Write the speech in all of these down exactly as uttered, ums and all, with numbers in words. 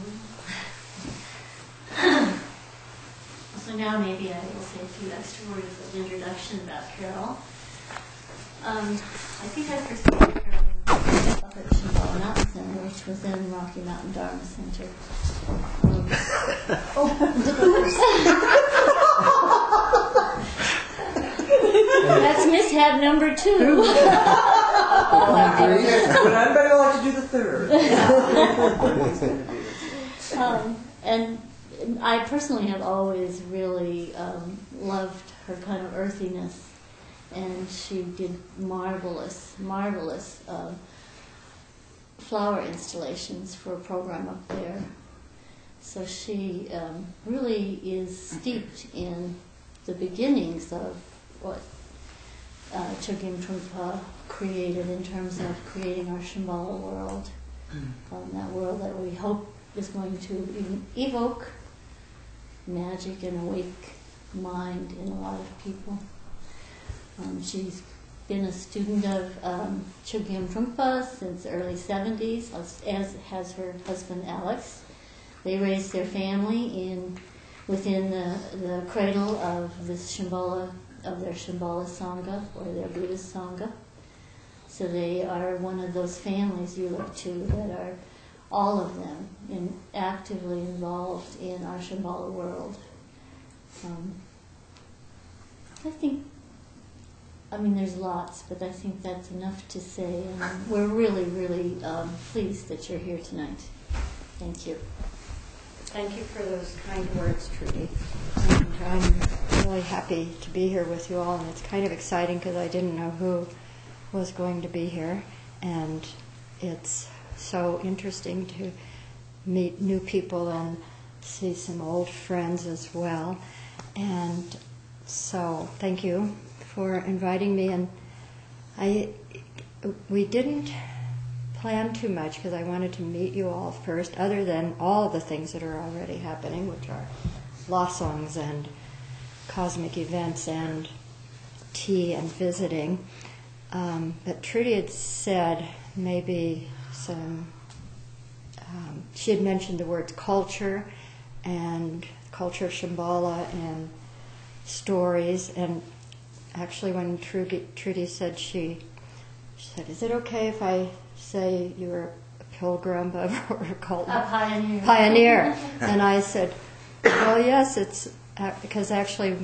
So now maybe I will say a few extra words of introduction about Carol. Um, I think I first met Carol up at Shambhala Mountain Center, which was then Rocky Mountain Dharma Center. Um, oh, that's mishap number two. But I'd better like to do the third. um, and I personally have always really um, loved her kind of earthiness, and she did marvelous, marvelous uh, flower installations for a program up there. So she um, really is steeped in the beginnings of what uh, Chogyam Trungpa created in terms of creating our Shambhala world, um, that world that we hope is going to evoke magic and awake mind in a lot of people. Um, she's been a student of um, Chogyam Trungpa since the early seventies, as, as has her husband Alex. They raised their family in within the, the cradle of this Shambhala, of their Shambhala Sangha, or their Buddhist Sangha. So they are one of those families you look to that are, all of them, in, actively involved in our Shambhala world. Um, I think, I mean, there's lots, but I think that's enough to say. And we're really, really um, pleased that you're here tonight. Thank you. Thank you for those kind words, Trudy. And I'm really happy to be here with you all, and it's kind of exciting because I didn't know who was going to be here, and it's so interesting to meet new people and see some old friends as well. And so thank you for inviting me. And I we didn't plan too much because I wanted to meet you all first, other than all the things that are already happening, which are Losongs and cosmic events and tea and visiting. Um, but Trudy had said maybe some, um, she had mentioned the words culture and culture of Shambhala and stories. And actually when Trudy, Trudy said she, she said, is it okay if I say you were a pilgrim or a cult? A pioneer. Pioneer. And I said, well, yes, it's uh, because actually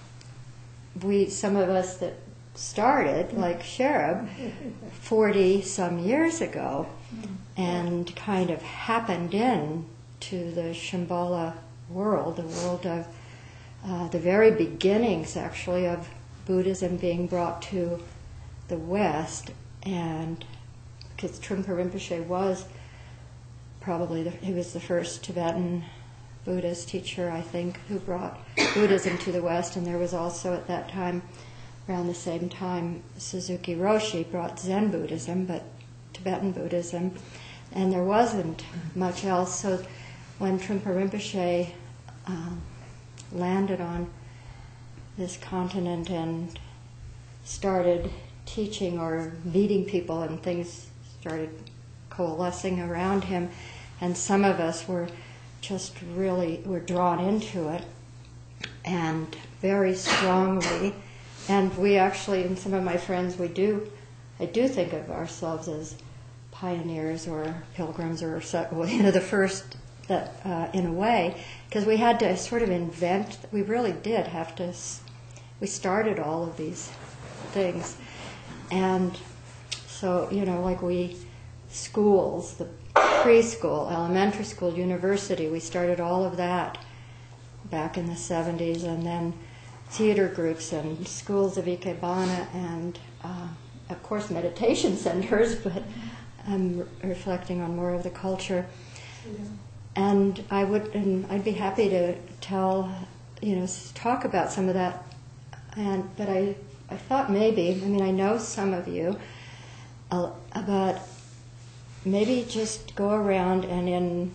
we, some of us that started, like Sherab, forty some years ago, and kind of happened in to the Shambhala world, the world of uh, the very beginnings, actually, of Buddhism being brought to the West. And because Trungpa Rinpoche was probably, the, he was the first Tibetan Buddhist teacher, I think, who brought Buddhism to the West. And there was also at that time, around the same time, Suzuki Roshi brought Zen Buddhism, but Tibetan Buddhism, and there wasn't much else. So when Trungpa Rinpoche um, landed on this continent and started teaching or meeting people, and things started coalescing around him, and some of us were just really were drawn into it, and very strongly. And we actually, and some of my friends, we do, I do think of ourselves as pioneers or pilgrims, or well, you know, the first that, uh, in a way, because we had to sort of invent. We really did have to. We started all of these things, and so you know, like we schools, the preschool, elementary school, university. We started all of that back in the seventies, and then theater groups and schools of Ikebana, and uh, of course meditation centers, but I'm re- reflecting on more of the culture. Yeah. And I would, and I'd be happy to tell, you know, talk about some of that. And but I, I thought maybe, I mean, I know some of you, uh, but maybe just go around and in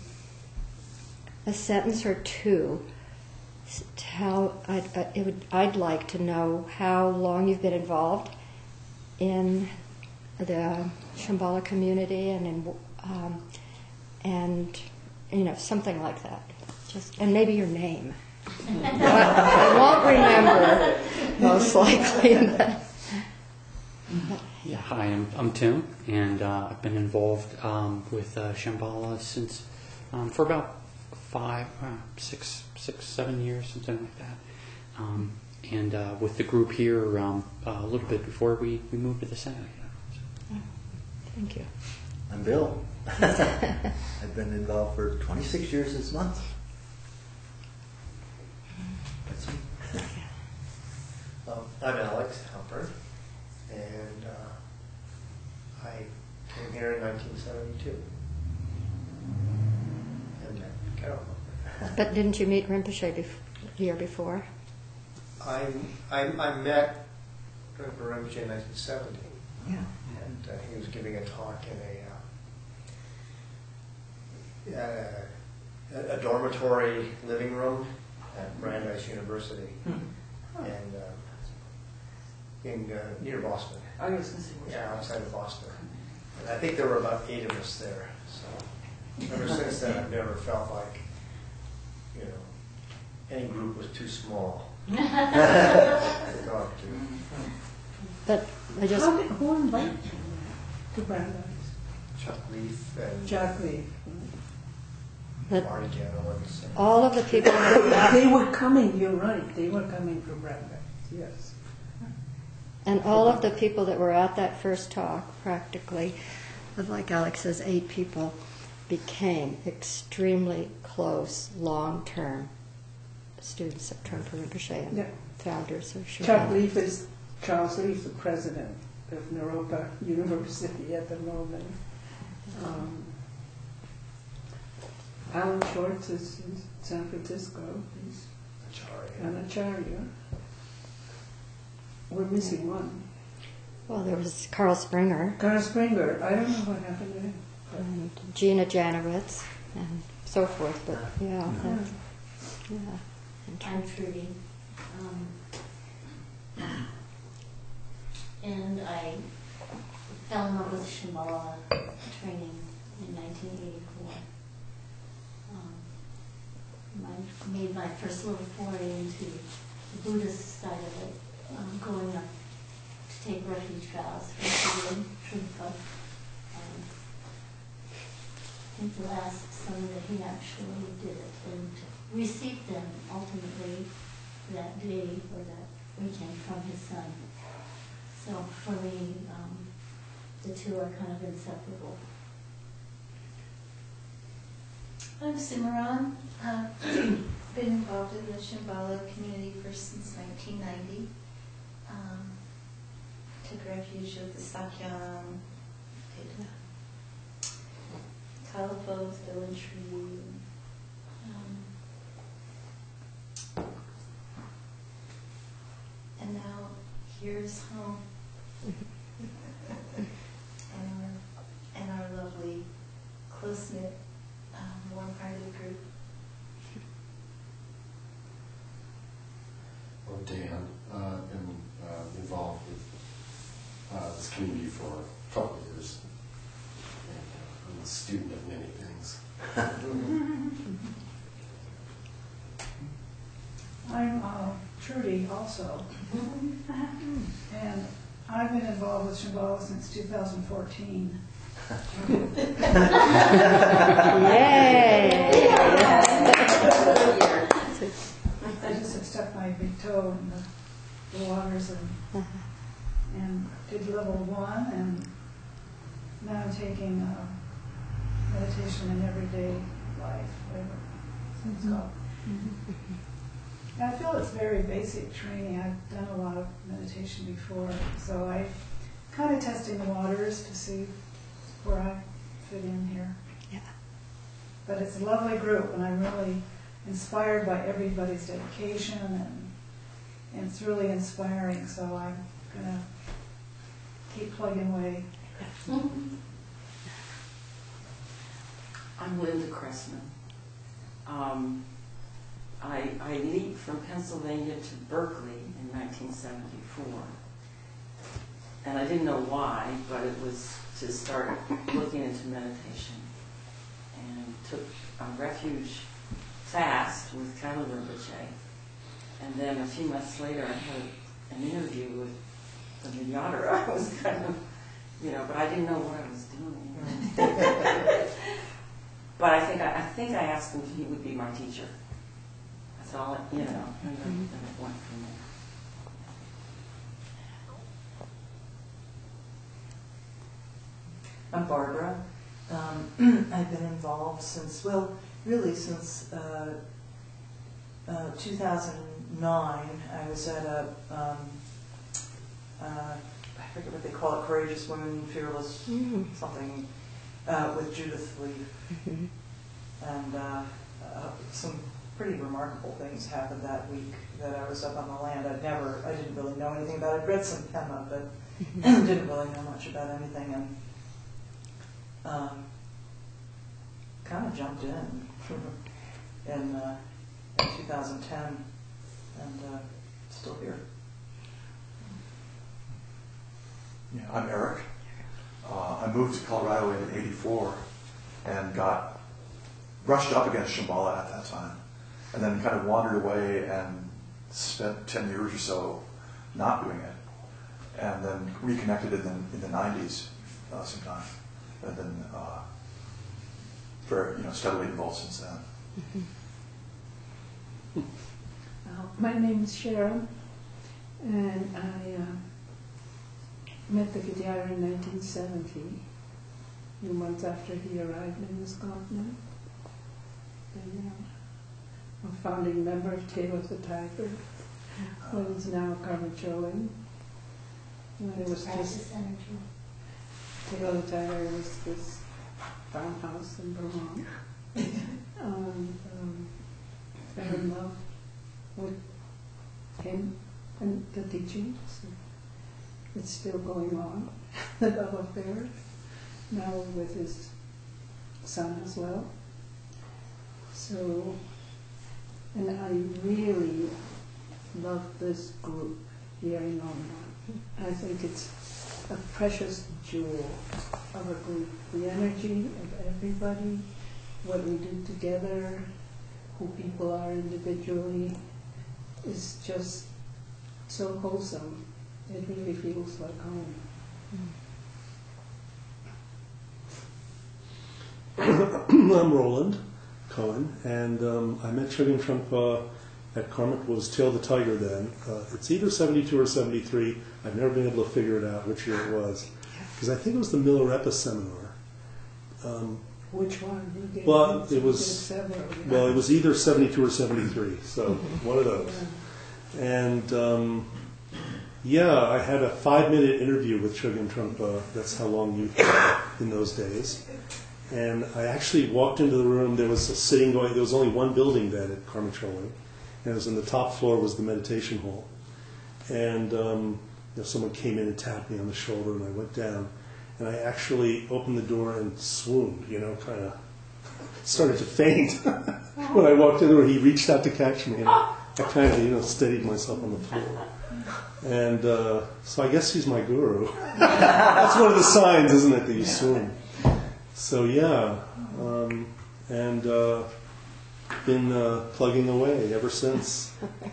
a sentence or two, tell. I'd, it would, I'd like to know how long you've been involved in the Shambhala community, and in, um, and you know, something like that. Just and maybe your name. I, I won't remember, most likely. But, Yeah, hi, I'm, I'm Tim, and uh, I've been involved um, with uh, Shambhala since um, for about five, uh, six, six, seven years, something like that. Um, and uh, with the group here um, uh, a little bit before we, we moved to the center. Yeah. thank you. I'm Bill. I've been involved for twenty-six years this month. That's me. Um, I'm Alex Halpern, and uh, I came here in nineteen seventy-two. And met Carol. But didn't you meet Rinpoche bef- the year before? I, I, I met Rinpoche in nineteen seventy, Yeah. and uh, he was giving a talk in a, uh, uh, a, a dormitory living room at Brandeis University, Hmm. and uh, in uh, near Boston. I was going to say, Yeah, outside of Boston. And I think there were about eight of us there. So ever since then, I've never felt like, you know, any group was too small to talk to. But I just How did, who invited you to Brandeis? Chuck Leaf and Jack Lee. but Marty Gano and so. all of the people that They were coming, you're right, they were coming from Brandeis, yes. and all of the people that were at that first talk, practically, of like Alex says, eight people, became extremely close, long-term students of Trungpa Rinpoche and Yeah. founders of Chuck Shambhala. Leaf is, Charles Leaf, the president of Naropa University at the moment. Um, Alan Schwartz is in San Francisco. He's Acharya. an Acharya. We're missing one. Well, there was Carl Springer Carl Springer, I don't know what happened to him. and Gina Janowitz and so forth, but yeah, Yeah. that, yeah. I'm Trudy. Um, and I fell in love with Shambhala training in nineteen eighty-four. Um, I made my first little foray into the Buddhist side of it, um, going up to take refuge vows for Buddha Trungpa. Um, I think the last summer that he actually did it, and received them ultimately that day or that weekend from his son. So for me, um, the two are kind of inseparable. I'm Simran. Uh, been involved in the Shambhala community for since nineteen ninety. Um, took refuge with the Sakyam, did Kalapos, Dylan Tree. Um, and now here's home. and our and our lovely close knit um, warm-hearted group. I'm Dan. Uh, been uh, involved with uh, this community for a couple of years. And, uh, I'm a student of many things. I'm uh, Trudy also, and I've been involved with Shambhala since two thousand fourteen. Yay! I just have stuck my big toe in the, the waters and and did level one, and now I'm taking uh, meditation in everyday life, whatever it's called. And I feel it's very basic training. I've done a lot of meditation before, so I kind of testing the waters to see where I fit in here. Yeah. But it's a lovely group, and I'm really inspired by everybody's dedication, and, and it's really inspiring, so I'm going to keep plugging away. I'm Linda Cressman. Um, I, I leaped from Pennsylvania to Berkeley in nineteen seventy-four. And I didn't know why, but it was to start looking into meditation. And took um, refuge fast with Tyler Rinpoche. And then a few months later, I had an interview with the Vinyadhara. I was kind of, you know, but I didn't know what I was doing. But I think I, I think I asked him if he would be my teacher. That's all, it, you know, and then, then it went from there. I'm Barbara. Um, I've been involved since, well, really since uh, uh, two thousand nine. I was at a, um, uh, I forget what they call it, Courageous Women, Fearless, mm-hmm. something, uh, with Judith Lee. Mm-hmm. And uh, uh, some pretty remarkable things happened that week that I was up on the land. I'd never, I didn't really know anything about it. I'd read some Pema, but mm-hmm. didn't really know much about anything. And Um, kind of jumped in in, uh, in two thousand ten, and uh, still here. Yeah, I'm Eric. Uh, I moved to Colorado in eighty-four and got brushed up against Shambhala at that time, and then kind of wandered away and spent ten years or so not doing it, and then reconnected in the, in the nineties uh, sometime. And then, uh, very, you know, steadily involved since then. Mm-hmm. uh, my name is Sharon, and I uh, met the Vidyadhara in nineteen seventy, a few months after he arrived in this continent. And uh, I'm a founding member of Tail of the Tiger, what is now Karma Choling. When it was just energy. Tail of the Tiger was this farmhouse in Vermont. um, um, fell in love with him and the teachings. It's still going on, the love affair, now with his son as well. So, and I really love this group here in Oman. I think it's a precious jewel of a group. The energy of everybody, what we do together, who people are individually, is just so wholesome. It really feels like home. I'm Roland Cohen, and um, I met Chogyam Trungpa at Karma. It was Tail the Tiger then. Uh, it's either seventy-two or seventy-three. I've never been able to figure it out which year it was. Because I think it was the Milarepa seminar. Um, Which one? You gave well, me it was several, yeah. well, it was either seventy-two or seventy-three. So one of those. Yeah. And um, yeah, I had a five-minute interview with Chogyam Trungpa. That's how long you had in those days. And I actually walked into the room. There was a sitting going. There was only one building then at Karma Choling, and it was on the top floor was the meditation hall. And um, you know, someone came in and tapped me on the shoulder, and I went down, and I actually opened the door and swooned. You know, kind of started to faint when I walked in there. He reached out to catch me, and I kind of you know steadied myself on the floor. And uh, so I guess he's my guru. That's one of the signs, isn't it, that you swoon? So yeah, um, and uh, been uh, plugging away ever since.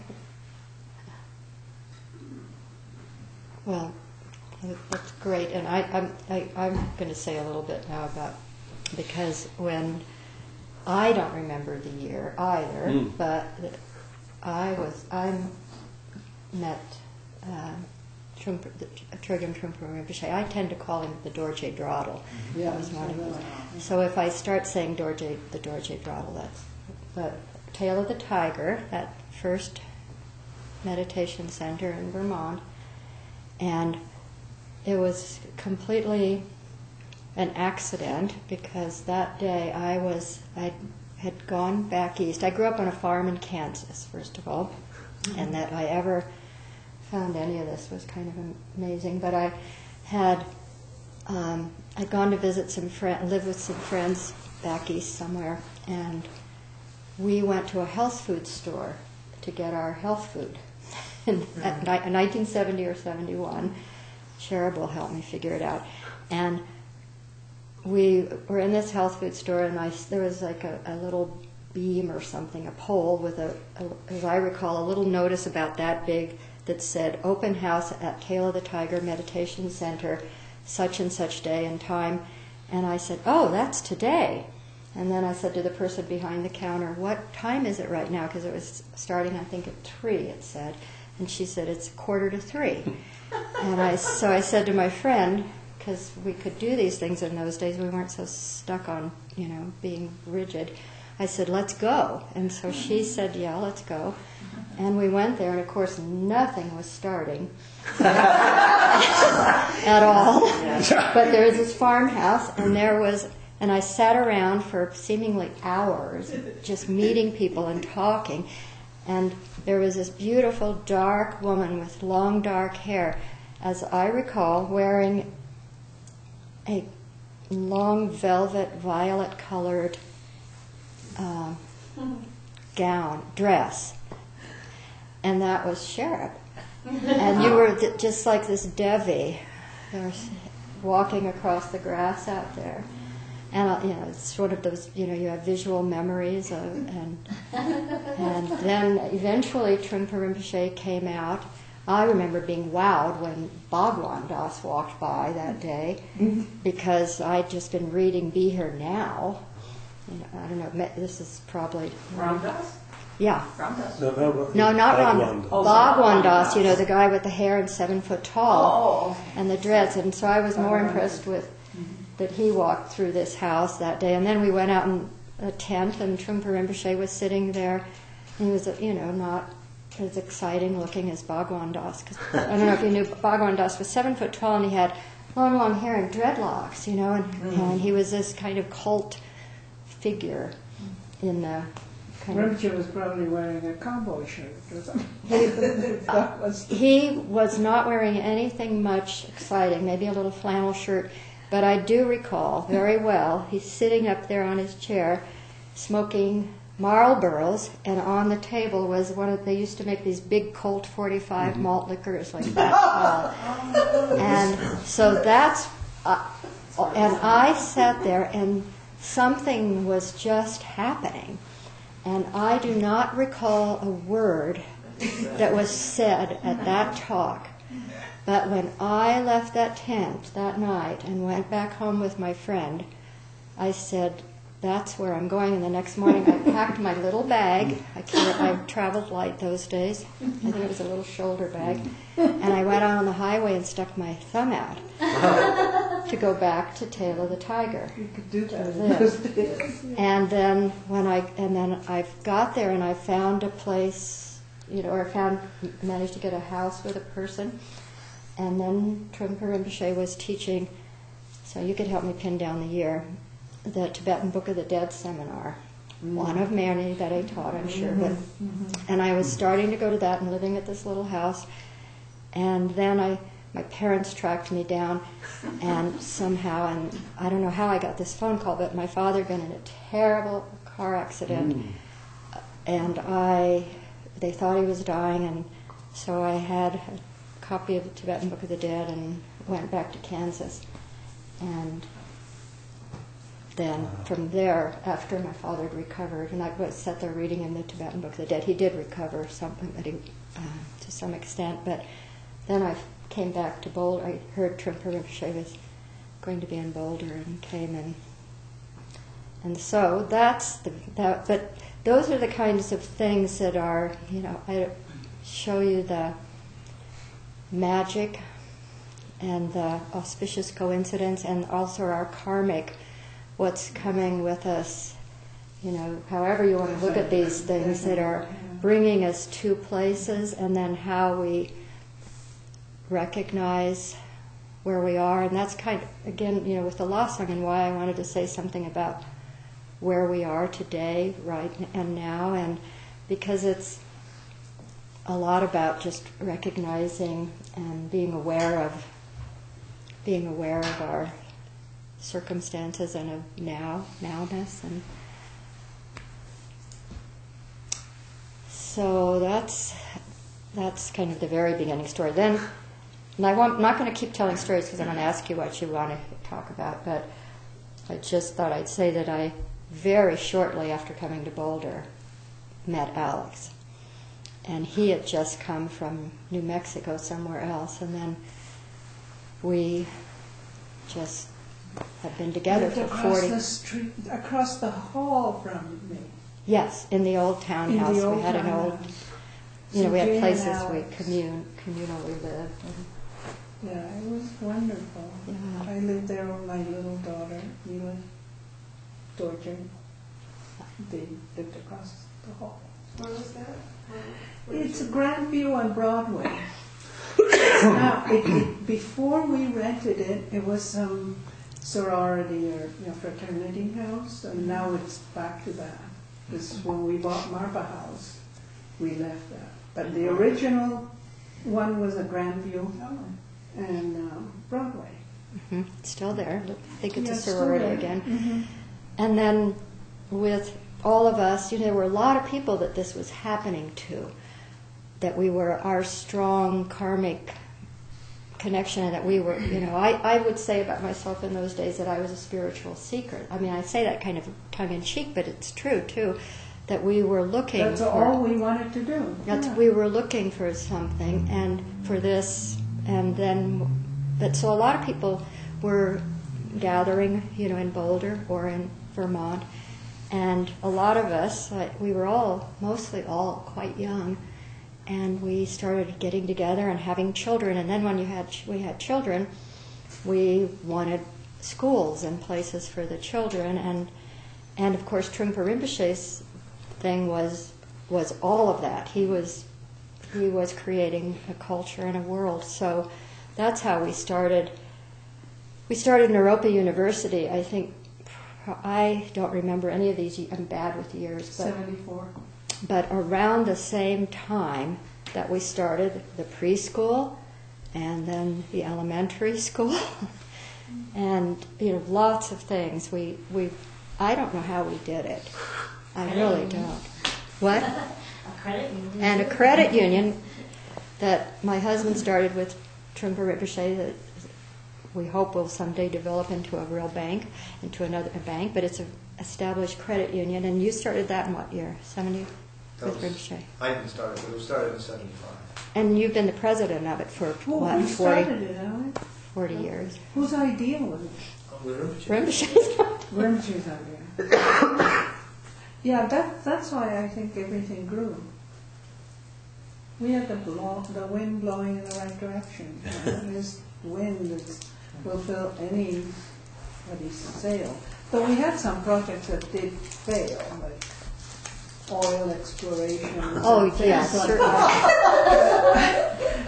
Well, that's great, and I, I'm I, I'm going to say a little bit now about because when I don't remember the year either, mm. but I was I met. Uh, Trungpa, Chogyam Trungpa Rinpoche. I tend to call him the Dorje Drodel. Yeah, that was one of his. So if I start saying Dorje, the Dorje Drodel, that's the Tail of the Tiger, that first meditation center in Vermont, and it was completely an accident because that day I was I had gone back east. I grew up on a farm in Kansas, first of all, mm-hmm. and that I ever found any of this was kind of amazing. But I had um, I'd gone to visit some friends, live with some friends back east somewhere, and we went to a health food store to get our health food. in at ni- nineteen seventy or seventy-one, Cherub will help me figure it out. And we were in this health food store, and I, there was like a, a little beam or something, a pole with a, a, as I recall, a little notice about that big that said, open house at Tail of the Tiger Meditation Center, such and such day and time. And I said, oh, that's today. And then I said to the person behind the counter, what time is it right now? Because it was starting, I think, at three, it said. And she said, it's quarter to three. And I, so I said to my friend, because we could do these things in those days, we weren't so stuck on, you know, being rigid. I said, let's go. And so she said, yeah, let's go. And we went there, and of course, nothing was starting at all. But there was this farmhouse, and there was, and I sat around for seemingly hours, just meeting people and talking. And there was this beautiful, dark woman with long, dark hair, as I recall, wearing a long velvet, violet-colored uh, gown, dress. And that was Cherub. And you were th- just like this Devi, walking across the grass out there. And uh, you know, it's sort of those, you know, you have visual memories of, and and then eventually Trungpa Rinpoche came out. I remember being wowed when Bhagwan Das walked by that day, because I'd just been reading Be Here Now. You know, I don't know, this is probably... Ram Das? Yeah. Ram Das? No, no, No, not Ram. Bhagwan. Oh, Bhagwan Das, Das. you know, the guy with the hair and seven foot tall, Oh, okay. and the dreads. And so I was more Bhagwan impressed with that he walked through this house that day. And then we went out in a tent, and Trungpa Rinpoche was sitting there. And he was, you know, not as exciting looking as Bhagwan Das. 'Cause I don't know if you knew, Bhagwan Das was seven foot tall, and he had long, long hair and dreadlocks, you know, and, mm. and he was this kind of cult figure in the kind of... Rinpoche was probably wearing a cowboy shirt or something. That was... He was not wearing anything much exciting, maybe a little flannel shirt, but I do recall very well, he's sitting up there on his chair, smoking Marlboros, and on the table was one of, they used to make these big Colt forty-five malt liquors like that tall. And so that's, uh, and I sat there, and something was just happening. And I do not recall a word that was said at that talk. But when I left that tent that night and went back home with my friend, I said, that's where I'm going. And the next morning I packed my little bag. I, carried, I traveled light those days. I think it was a little shoulder bag. And I went out on the highway and stuck my thumb out to go back to Tail of the Tiger. You could do that in those days. And then when I and then I got there and I found a place, you know, or found managed to get a house with a person. And then Trungpa Rinpoche was teaching, so you could help me pin down the year, the Tibetan Book of the Dead seminar. Mm-hmm. One of many that I taught, I'm sure. But mm-hmm. And I was starting to go to that and living at this little house. And then I, my parents tracked me down, and somehow, and I don't know how I got this phone call, but my father had been in a terrible car accident, mm. and I, they thought he was dying, and so I had a copy of the Tibetan Book of the Dead and went back to Kansas. And then from there, after my father had recovered, and I was sat there reading in the Tibetan Book of the Dead, he did recover something, but he, uh, to some extent. But then I came back to Boulder. I heard Trungpa Rinpoche was going to be in Boulder, and came in. And so that's the that. But those are the kinds of things that are, you know, I show you the magic and the auspicious coincidence, and also our karmic, what's coming with us, you know, however you want to look at these things that are bringing us to places, and then how we recognize where we are. And that's kind of, again, you know, with the Lhasa and why I wanted to say something about where we are today, right and now, and because it's a lot about just recognizing and being aware of being aware of our circumstances and of now, nowness. And so that's that's kind of the very beginning story. Then, and I want, I'm not going to keep telling stories because I'm going to ask you what you want to talk about, but I just thought I'd say that I, very shortly after coming to Boulder, met Alex. And he had just come from New Mexico, somewhere else, and then we just have been together Lived for across forty. the street, across the hall from me. Yes, in the old In townhouse. the old we had an old, townhouse. you know, we So had Jane places and we Alex. commune, communally lived. Yeah, it was wonderful. Yeah. I lived there with my little daughter, Mila Dorjer. They lived across the hall. Where was that? It's a Grandview on Broadway. Now, it, it, before we rented it, it was some sorority or you know, fraternity house, and now it's back to that. This when we bought Marpa House, we left that. But the original one was a Grandview and um, Broadway. Mm-hmm. Still there. I think it's Yeah, a still sorority there. again. Mm-hmm. And then with all of us, you know, there were a lot of people that this was happening to, that we were our strong karmic connection, and that we were, you know, I, I would say about myself in those days that I was a spiritual seeker. I mean, I say that kind of tongue-in-cheek, but it's true, too, that we were looking That's for... all we wanted to do. That's, Yeah. We were looking for something, and for this, and then, but so a lot of people were gathering, you know, in Boulder or in Vermont, and a lot of us, like, we were all, mostly all quite young, and we started getting together and having children, and then when you had, we had children, we wanted schools and places for the children, and and of course Trungpa Rinpoche's thing was was all of that. He was he was creating a culture and a world. So that's how we started. We started Naropa University. I think I don't remember any of these. I'm bad with years, but seventy-four. but around the same time that we started the preschool and then the elementary school and you know lots of things. We we I don't know how we did it. I really don't. What? A credit union. And a credit union that my husband started with Trungpa Rinpoche that we hope will someday develop into a real bank, into another a bank, but it's an established credit union. And you started that in what year? seventy That with was- Rinpoche. I didn't start it, but it was started in seventy-five. And you've been the president of it for Who, what, who forty, started it, Alex? forty years. Whose idea was it? Rinpoche's. Rinpoche's idea. Yeah, that, that's why I think everything grew. We had the, blow, the wind blowing in the right direction. You know, this wind is, will fill anybody's sail. Though we had some projects that did fail, like oil exploration. Oh, and things yeah, like certainly. that.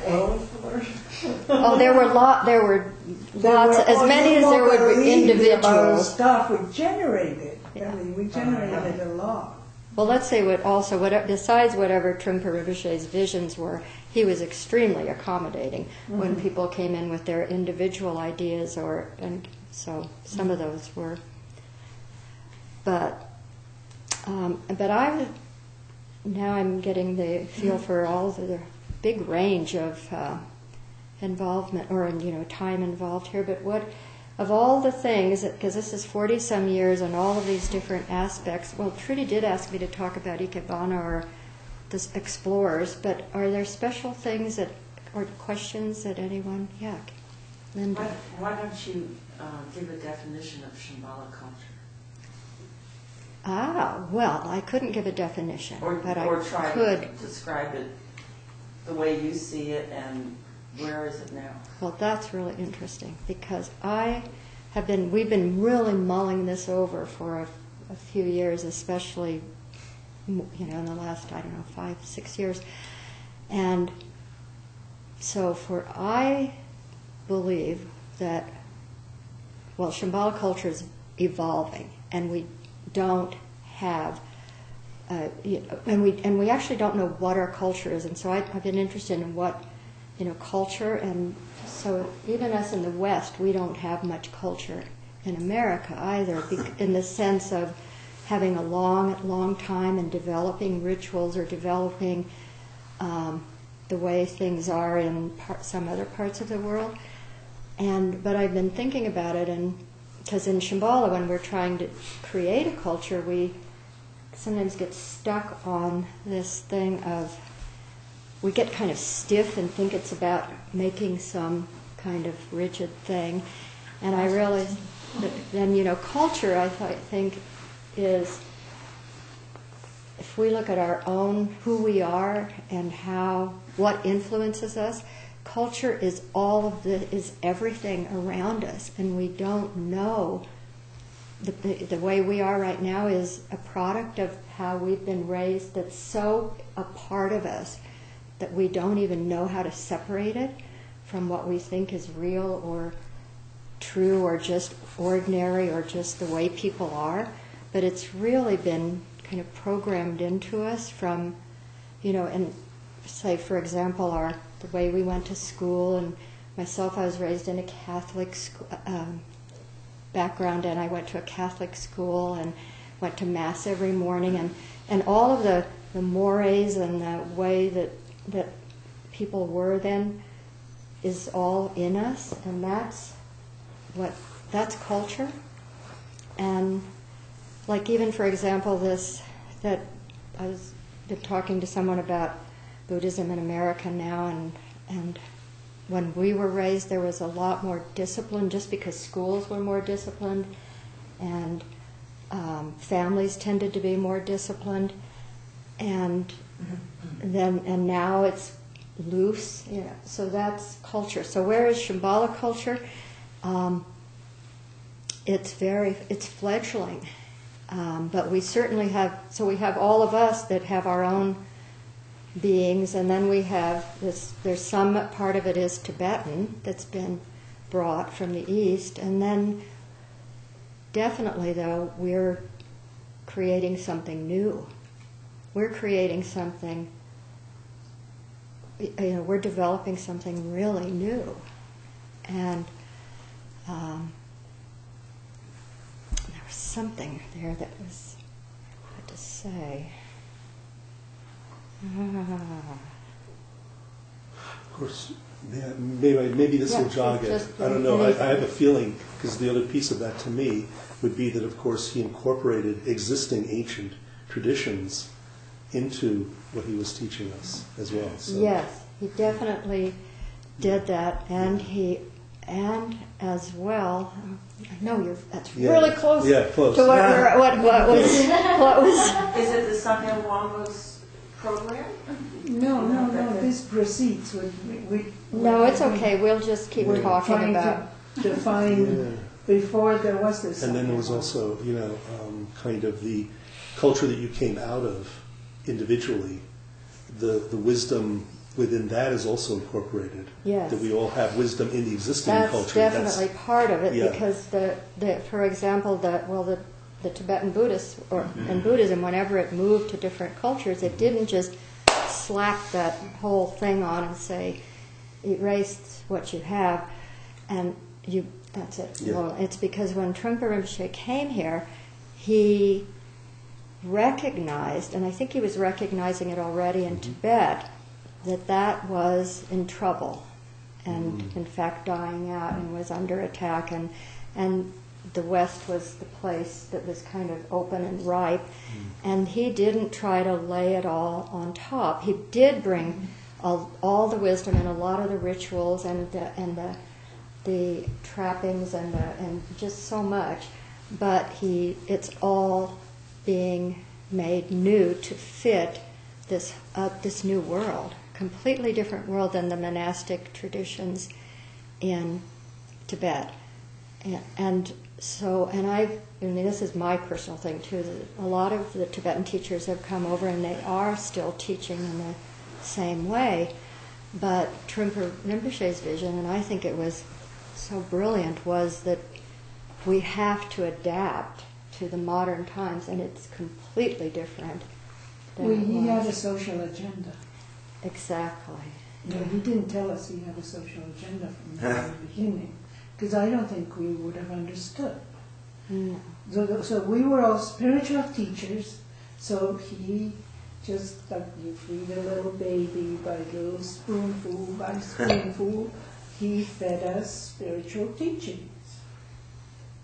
Oh, there were lot. There were There lots, were- as oh, many you as there won't would be believe the amount of individuals. stuff we generated. Yeah. I mean, we generated a lot. Well, let's say what also, what, besides whatever Trungpa Rinpoche's visions were, he was extremely accommodating when Mhm. people came in with their individual ideas, or and so some of those were. But um, but I now I'm getting the feel for all the big range of uh, involvement or you know time involved here. But what of all the things, because this is forty some years and all of these different aspects. Well, Trudy did ask me to talk about Ikebana or the explorers, but are there special things that or questions that anyone? Yeah, Linda. Why, why don't you uh, give a definition of Shambhala culture? Ah, well, I couldn't give a definition, Or, but or I try could. to describe it the way you see it, and where is it now? Well, that's really interesting because I have been, we've been really mulling this over for a, a few years, especially, you know, in the last, I don't know, five, six years. And so for, I believe that, well, Shambhala culture is evolving and we don't have Uh, you know, and we and we actually don't know what our culture is, and so I, I've been interested in what, you know, culture, and so even us in the West, we don't have much culture in America either, in the sense of having a long, long time and developing rituals or developing um, the way things are in part, some other parts of the world. And but I've been thinking about it, and because in Shambhala, when we're trying to create a culture, we sometimes get stuck on this thing of, we get kind of stiff and think it's about making some kind of rigid thing. And I realized that then, you know, culture, I th- think, is, if we look at our own, who we are and how, what influences us, culture is all of the, is everything around us, and we don't know. The, the, the way we are right now is a product of how we've been raised, that's so a part of us that we don't even know how to separate it from what we think is real or true or just ordinary or just the way people are. But it's really been kind of programmed into us from, you know, and say, for example, our the way we went to school, and myself, I was raised in a Catholic school, um, background, and I went to a Catholic school and went to Mass every morning, and, and all of the, the mores and the way that that people were then is all in us, and that's what that's culture. And like even for example, this that I was been talking to someone about Buddhism in America now, and and when we were raised, there was a lot more discipline, just because schools were more disciplined, and um, families tended to be more disciplined, and then and now it's loose, you know. So that's culture. So where is Shambhala culture? Um, it's very it's fledgling, um, but we certainly have. So we have all of us that have our own beings, and then we have this, there's some part of it is Tibetan that's been brought from the East, and then definitely though we're creating something new. We're creating something, you know, we're developing something really new. And um, there was something there that was hard to say. Of course, yeah, maybe, maybe this Yeah, will jog it. just I don't know. I, I anything. have a feeling, because the other piece of that to me would be that, of course, he incorporated existing ancient traditions into what he was teaching us as well. So. Yes, he definitely did that, and he, and as well, I know you're, that's Yeah. really close, Yeah, close. to what, Yeah. what, what was, what was, Is it the Sakya Wamba's program? No, no, no, this proceeds with, with. no, it's okay, we'll just keep We're talking Trying about, to define, Yeah. before there was this. And then there was also, you know, um, kind of the culture that you came out of individually. The the wisdom within that is also incorporated. Yes. That we all have wisdom in the existing that's culture. definitely part of it, yeah. because the, the, for example, the, well, the, the Tibetan Buddhists, or, and Buddhism, whenever it moved to different cultures, it didn't just slap that whole thing on and say, erase what you have, and you, that's it. Yeah. Well, it's because when Trungpa Rinpoche came here, he recognized, and I think he was recognizing it already in Mm-hmm. Tibet, that that was in trouble, and Mm. in fact dying out, and was under attack, and and the West was the place that was kind of open and ripe, Mm. and he didn't try to lay it all on top. He did bring all, all the wisdom and a lot of the rituals and the and the the trappings and the, and just so much, but he it's all being made new to fit this uh, this new world, completely different world than the monastic traditions in Tibet. And, and so, and I, I mean, this is my personal thing too, that a lot of the Tibetan teachers have come over and they are still teaching in the same way, but Trungpa Rinpoche's vision, and I think it was so brilliant, was that we have to adapt to the modern times, and it's completely different than We, it he had a was. social agenda. Exactly. No, he didn't tell us he had a social agenda from the very beginning, because I don't think we would have understood. No. So, so we were all spiritual teachers, so he just, like you feed a little baby by little spoonful by spoonful, he fed us spiritual teachings.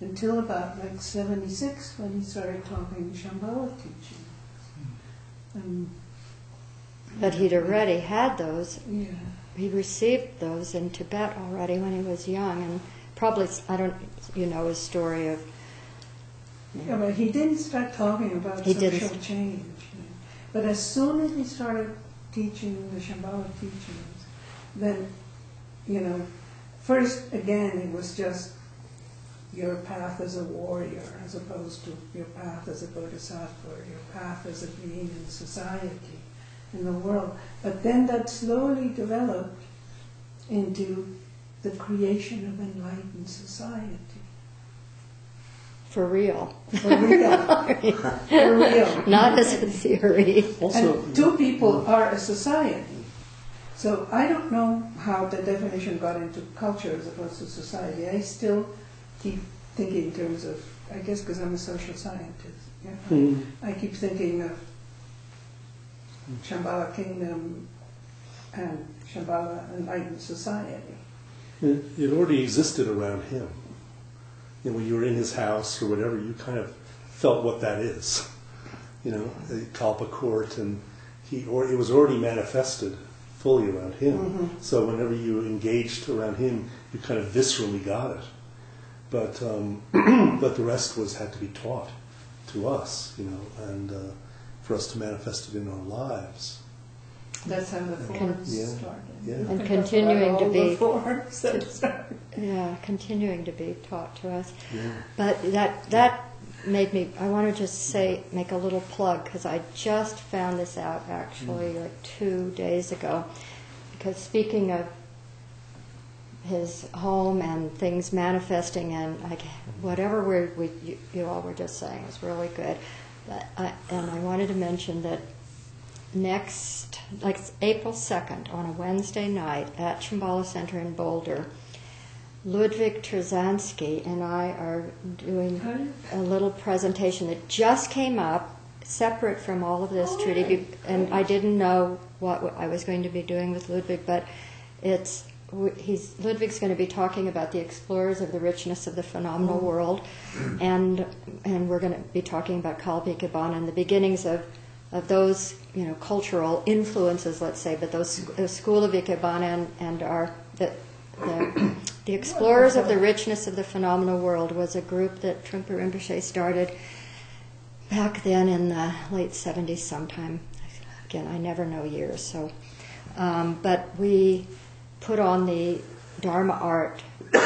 until about like seventy-six when he started talking Shambhala teaching. And, But he'd already had those. yeah. He received those in Tibet already when he was young, and probably, I don't, you know, his story of. Yeah, but he didn't start talking about He social didn't. change. But as soon as he started teaching the Shambhala teachings, then, you know, first, again, it was just your path as a warrior as opposed to your path as a bodhisattva, or your path as a being in society, in the world. But then that slowly developed into the creation of enlightened society. For real. For real. For real. Not as a theory. Also, And two people are a society. So I don't know how the definition got into culture as opposed to society. I still keep thinking in terms of, I guess because I'm a social scientist, yeah, Mm. I keep thinking of Shambhala Kingdom and Shambhala Enlightened Society. It, it already existed around him. You know, when you were in his house or whatever, you kind of felt what that is. You know, the Kalpa court, and he, or it was already manifested fully around him. Mhm. So whenever you engaged around him, you kind of viscerally got it. But um, but the rest was had to be taught to us, you know, and uh, for us to manifest it in our lives. That's how the forms Yeah. started. Yeah. And That's continuing why to all be- the forms that started. Yeah, continuing to be taught to us. Yeah. But that that made me. I want to just say, make a little plug, because I just found this out actually like two days ago. Because speaking of his home and things manifesting, and like whatever we're, we you, you all were just saying is really good. But I, and I wanted to mention that next, like April second, on a Wednesday night at Shambhala Center in Boulder, Ludwig Trzanski and I are doing a little presentation that just came up, separate from all of this, Oh, Trudy, really? be- and I didn't know what I was going to be doing with Ludwig, but it's he's Ludwig's going to be talking about the explorers of the richness of the phenomenal Oh. world, and and we're going to be talking about Kalpa Ikebana and the beginnings of of those, you know, cultural influences, let's say, but those the school of Ikebana and, and our the, the the explorers of the richness of the phenomenal world was a group that Trungpa Rinpoche started back then in the late seventies sometime. Again, I never know years, so um, but we put on the Dharma art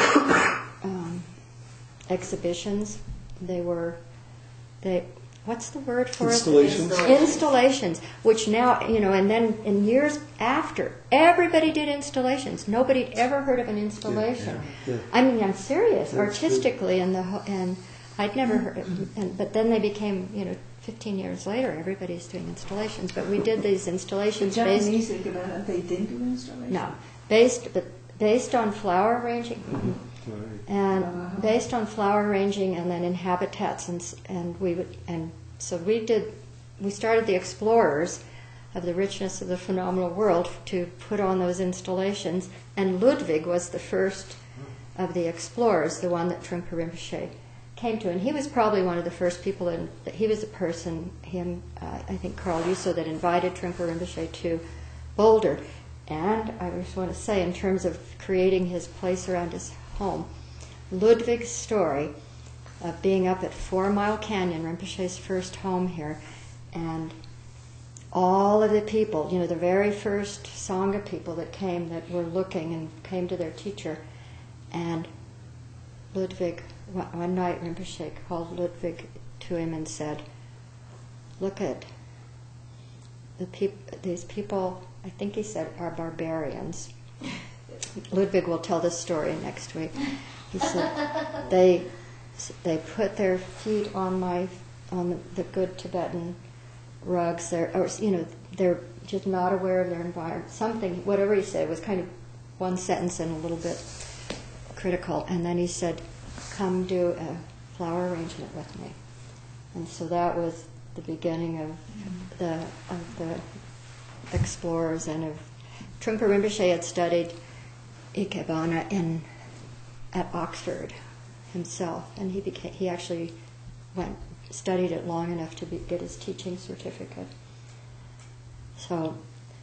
um, exhibitions. They were they. What's the word for Installations. it? Installations, which now, you know, and then in years after, everybody did installations. Nobody'd ever heard of an installation. Yeah, yeah. I mean, I'm serious, That's artistically, and the ho- and I'd never heard, and, but then they became, you know, fifteen years later, everybody's doing installations. But we did these The installations based, Japanese Ikebana, they didn't do installation. no, based, but based on flower arranging, Right. and Uh-huh. based on flower arranging, and then in habitats, and s- and we would and so we did we started the explorers of the richness of the phenomenal world to put on those installations, and Ludwig was the first of the explorers, the one that Trungpa Rinpoche came to, and he was probably one of the first people in, that he was the person, him, uh, I think Carl Yuso, that invited Trungpa Rinpoche to Boulder. And I just want to say, in terms of creating his place around his home, Ludwig's story of being up at Four Mile Canyon, Rinpoche's first home here, and all of the people, you know, the very first Sangha people that came, that were looking and came to their teacher, and Ludwig, one one night Rinpoche called Ludwig to him and said, look at the peop- these people, I think he said, are barbarians. Ludwig will tell this story next week. He said, they they put their feet on my on the, the good Tibetan rugs. They're, or, you know, they're just not aware of their environment. Something, whatever he said, was kind of one sentence and a little bit critical. And then he said, come do a flower arrangement with me. And so that was the beginning of the of the explorers, and of Trungpa Rinpoche had studied Ikebana in at Oxford himself, and he became he actually went studied it long enough to be, get his teaching certificate. So.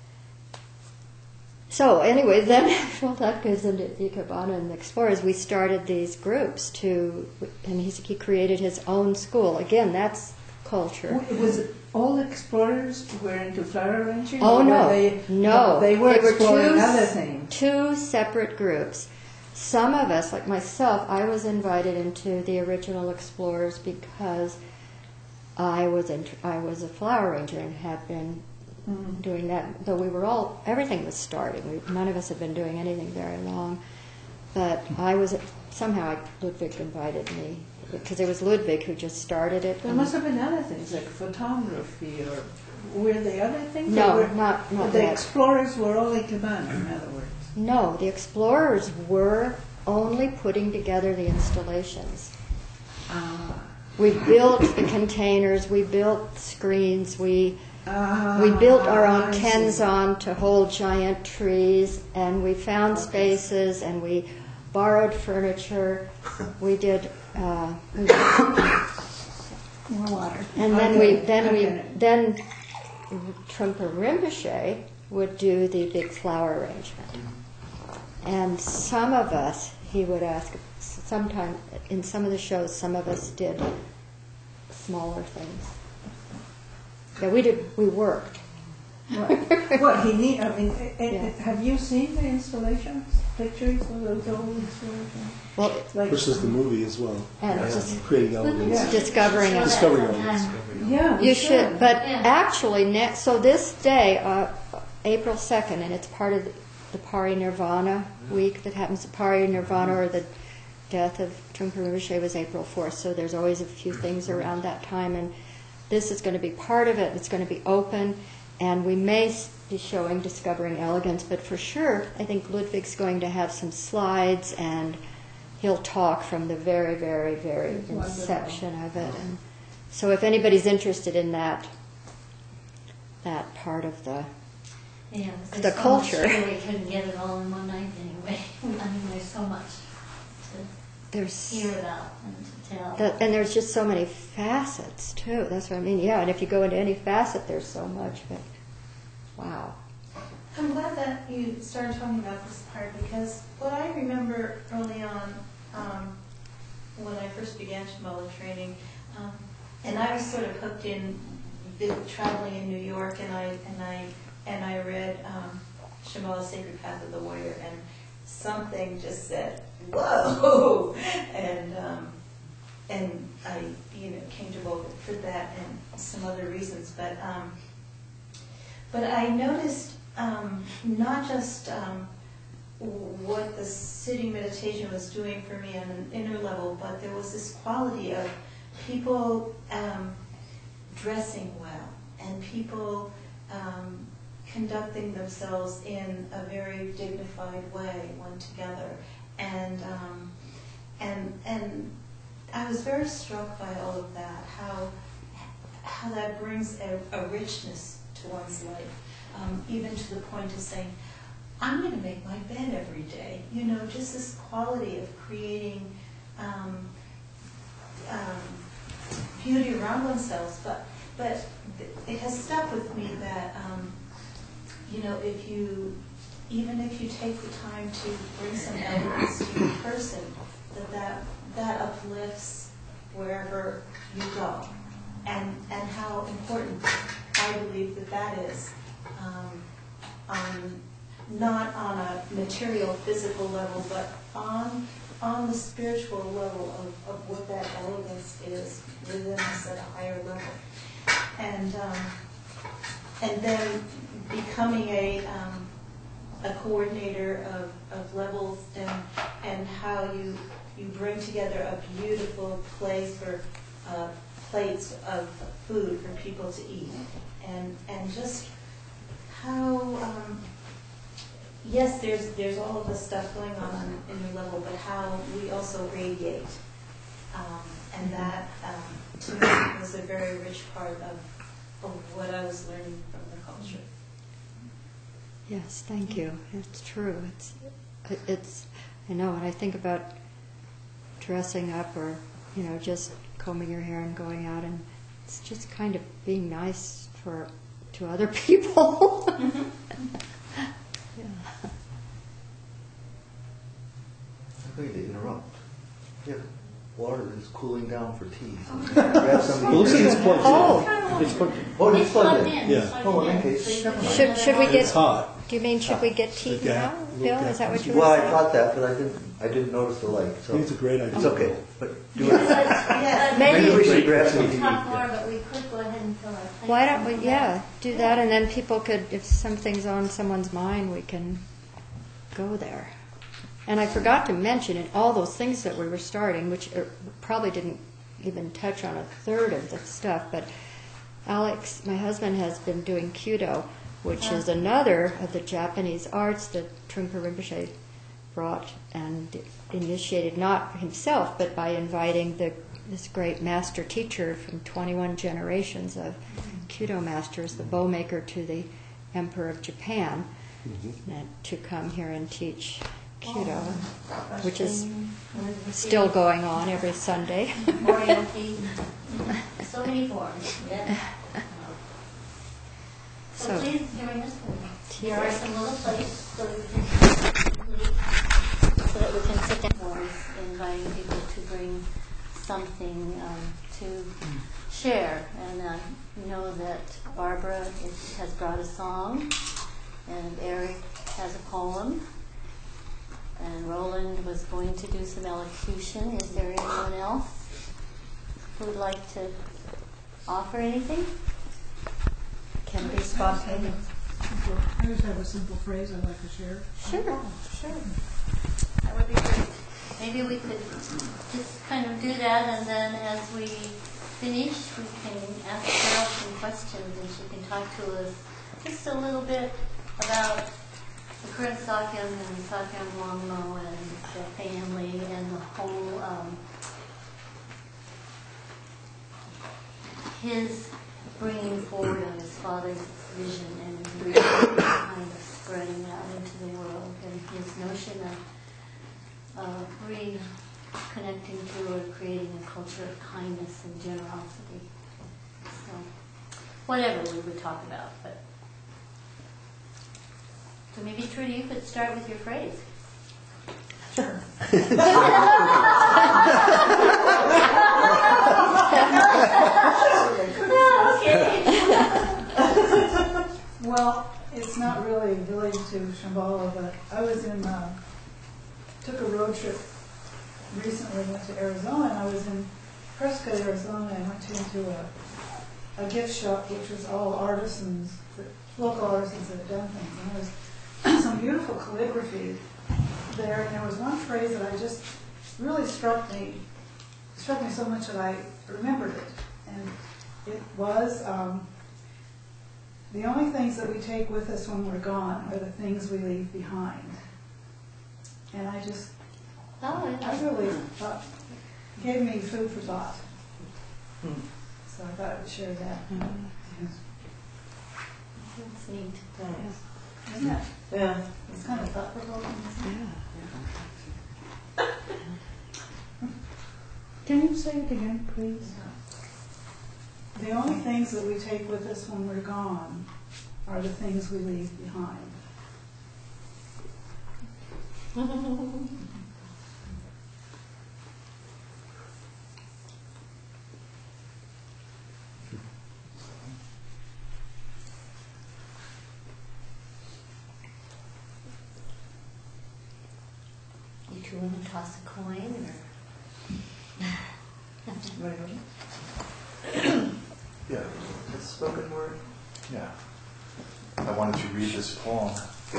So anyway, then well, that goes into Ikebana and the Explorers. We started these groups to, and he's, he created his own school. Again, that's culture. Was it all explorers were into flower arranging? Oh or no, were they, no, they were they exploring two, other things. Two separate groups. Some of us, like myself, I was invited into the original Explorers because I was in, I was a flower arranger and had been. Mm-hmm. Doing that, though we were all, everything was starting. We, none of us had been doing anything very long. But I was, somehow Ludwig invited me, because it was Ludwig who just started it. There must have been other things, like photography, or were there other things? No, were, not, not The that. explorers were all Ikebana, in other words. No, the explorers were only putting together the installations. Ah. We built the containers, we built screens, we... Ah, we built our own I see. Kenzon to hold giant trees, and we found spaces, and we borrowed furniture. We did, uh, we did More water. and then Okay, we then okay. we then Trungpa Rinpoche would do the big flower arrangement, and some of us he would ask. Sometime in some of the shows, some of us did smaller things. Yeah, we did. We worked. What, what he need? I mean, eh, eh, Yeah. have you seen the installations, pictures of those old installations? Well, Like, Versus the movie as well. and Yeah. just Creating elements. Yeah. discovering Show it. that Discovering sometime. yeah, we You should, but Yeah. actually, next. So this day, uh, April second, and it's part of the, the Pari Nirvana week that happens. Pari Nirvana, or the death of Trungpa Rinpoche, was April fourth. So there's always a few things around that time, and this is going to be part of it. It's going to be open, and we may be showing Discovering Elegance, but for sure, I think Ludwig's going to have some slides, and he'll talk from the very, very, very inception of it. And so, if anybody's interested in that, that part of the Yeah, The there's so culture. much here, we couldn't get it all in one night anyway. I mean, there's so much to there's hear about and to tell. that, and there's just so many facets too. That's what I mean. Yeah, and if you go into any facet, there's so much. But wow. I'm glad that you started talking about this part, because what I remember early on, um, when I first began Shambhala training, um, and I was sort of hooked in bit- traveling in New York, and I and I and I read um, Shambhala Sacred Path of the Warrior, and something just said, "Whoa!" and um, and I you know came to vote for that and some other reasons, but um, but I noticed. Um, not just um, what the sitting meditation was doing for me on an inner level, but there was this quality of people um, dressing well and people um, conducting themselves in a very dignified way when together. And um, and and I was very struck by all of that, how how that brings a, a richness to one's life. Um, even to the point of saying, I'm going to make my bed every day. You know, just this quality of creating um, um, beauty around themselves. But but it has stuck with me that, um, you know, if you, even if you take the time to bring some elegance to your person, that that, that uplifts wherever you go. And, and how important I believe that that is. Um, on, not on a material, physical level, but on on the spiritual level of, of what that elegance is within us at a higher level, and um, and then becoming a um, a coordinator of, of levels and and how you you bring together a beautiful place for uh, plates of food for people to eat, and and just how, um, yes, there's there's all of this stuff going on on inner level, but how we also radiate. Um, and that, um, to me, was a very rich part of, of what I was learning from the culture. Yes, thank you. It's true. It's, it's. I know when I think about dressing up or, you know, just combing your hair and going out, and it's just kind of being nice for to other people. Yeah. I'm going to interrupt. Yeah, water is cooling down for tea. So grab some. It looks like it's plugged in. Oh. It's plugged in. Oh, it's plugged in. in. Yeah. It's plugged Oh, in in. that case, So you never can mind. Should, should we It's get? hot. Do you mean should we get tea The gap, now, little Bill? gap Is that what is- you were Well, I saying? thought that, but I didn't. I didn't notice the light. I So think it's a great idea. it's okay. But do Yes, it. yes. Maybe- Maybe we should grab some We tea. could talk more, but we could go ahead and fill our plates. Why don't we? and Yeah, do that, and then people could, if something's on someone's mind, we can go there. And I forgot to mention, in all those things that we were starting, which are, probably didn't even touch on a third of the stuff, but Alex, my husband, has been doing Kyudo, which is another of the Japanese arts that Trungpa Rinpoche brought and initiated, not himself, but by inviting the, this great master teacher from twenty-one generations of Kyudo masters, the bow maker to the Emperor of Japan, and to come here and teach Kyudo, which is still going on every Sunday. Oreo-tea. So many forms. Yeah. So, So- please join us. Here are some little plates so that we can so that we can sit down. Forms inviting people to bring something um, to share. And uh, you know that Barbara is, has brought a song, and Eric has a poem, and Roland was going to do some elocution. Is there anyone else who would like to offer anything? Can be spontaneous. I just have a simple phrase I'd like to share. Sure, sure. That would be great. Maybe we could just kind of do that, and then as we finish, we can ask Carol some questions, and she can talk to us just a little bit about the current Sakyam and Sakyam Longmo and the family and the whole, um, his bringing forward of his father's vision and really kind of spreading out into the world, and his notion of uh, reconnecting to or creating a culture of kindness and generosity. So, whatever we would talk about, but so maybe Trudy, you could start with your phrase. Sure. Well, it's not really related to Shambhala, but I was in, uh, took a road trip recently, went to Arizona, and I was in Prescott, Arizona, and I went to, into a, a gift shop, which was all artisans, local artisans that had done things, and there was some beautiful calligraphy there, and there was one phrase that I just really struck me, struck me so much that I remembered it, and it was, um, the only things that we take with us when we're gone are the things we leave behind. And I just, Oh, I really thought, gave me food for thought. Hmm. So I thought I would share that. That's neat. Thanks. Isn't it? Yeah. It's kind of thought-provoking, isn't it? Can you say it again, please? The only things that we take with us when we're gone are the things we leave behind. You two want to toss a coin, or? Yeah. It's spoken word. Yeah. I wanted to read this poem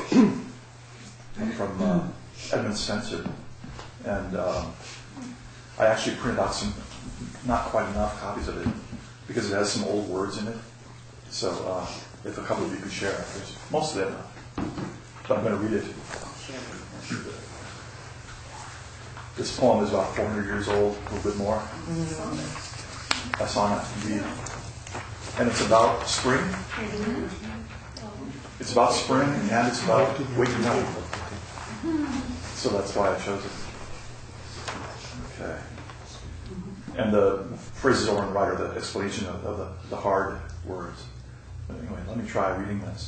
from uh, Edmund Spencer. And uh, I actually printed out some, not quite enough copies of it, because it has some old words in it. So uh, if a couple of you could share it, there's most of it. But I'm going to read it. This poem is about four hundred years old, a little bit more. That's on it, indeed. And it's about spring. It's about spring, and it's about waking up. So that's why I chose it. Okay. and the phrases over on the right are the explanation of, of the, the hard words. But anyway, let me try reading this.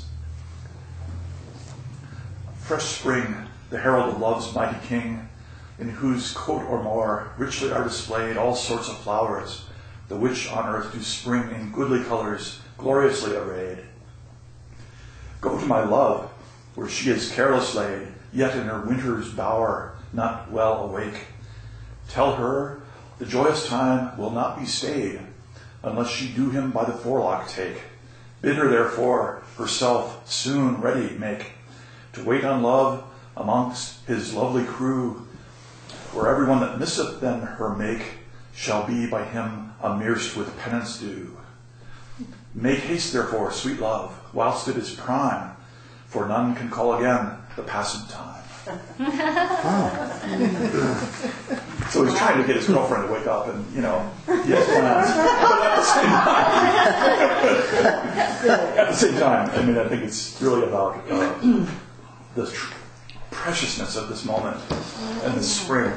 Fresh spring, the herald of love's mighty king, in whose coat or more richly are displayed all sorts of flowers, the which on earth do spring in goodly colors, gloriously arrayed. Go to my love, where she is careless laid, yet in her winter's bower, not well awake. Tell her the joyous time will not be stayed, unless she do him by the forelock take. Bid her therefore herself soon ready make, to wait on love amongst his lovely crew, where everyone that misseth then her make shall be by him amerced with penance due. Make haste therefore, sweet love, whilst it is prime, for none can call again the passing time. So he's trying to get his girlfriend to wake up, and you know, he has plans. But at the same time, at the same time, I mean, I think it's really about uh, the tr- preciousness of this moment and this spring.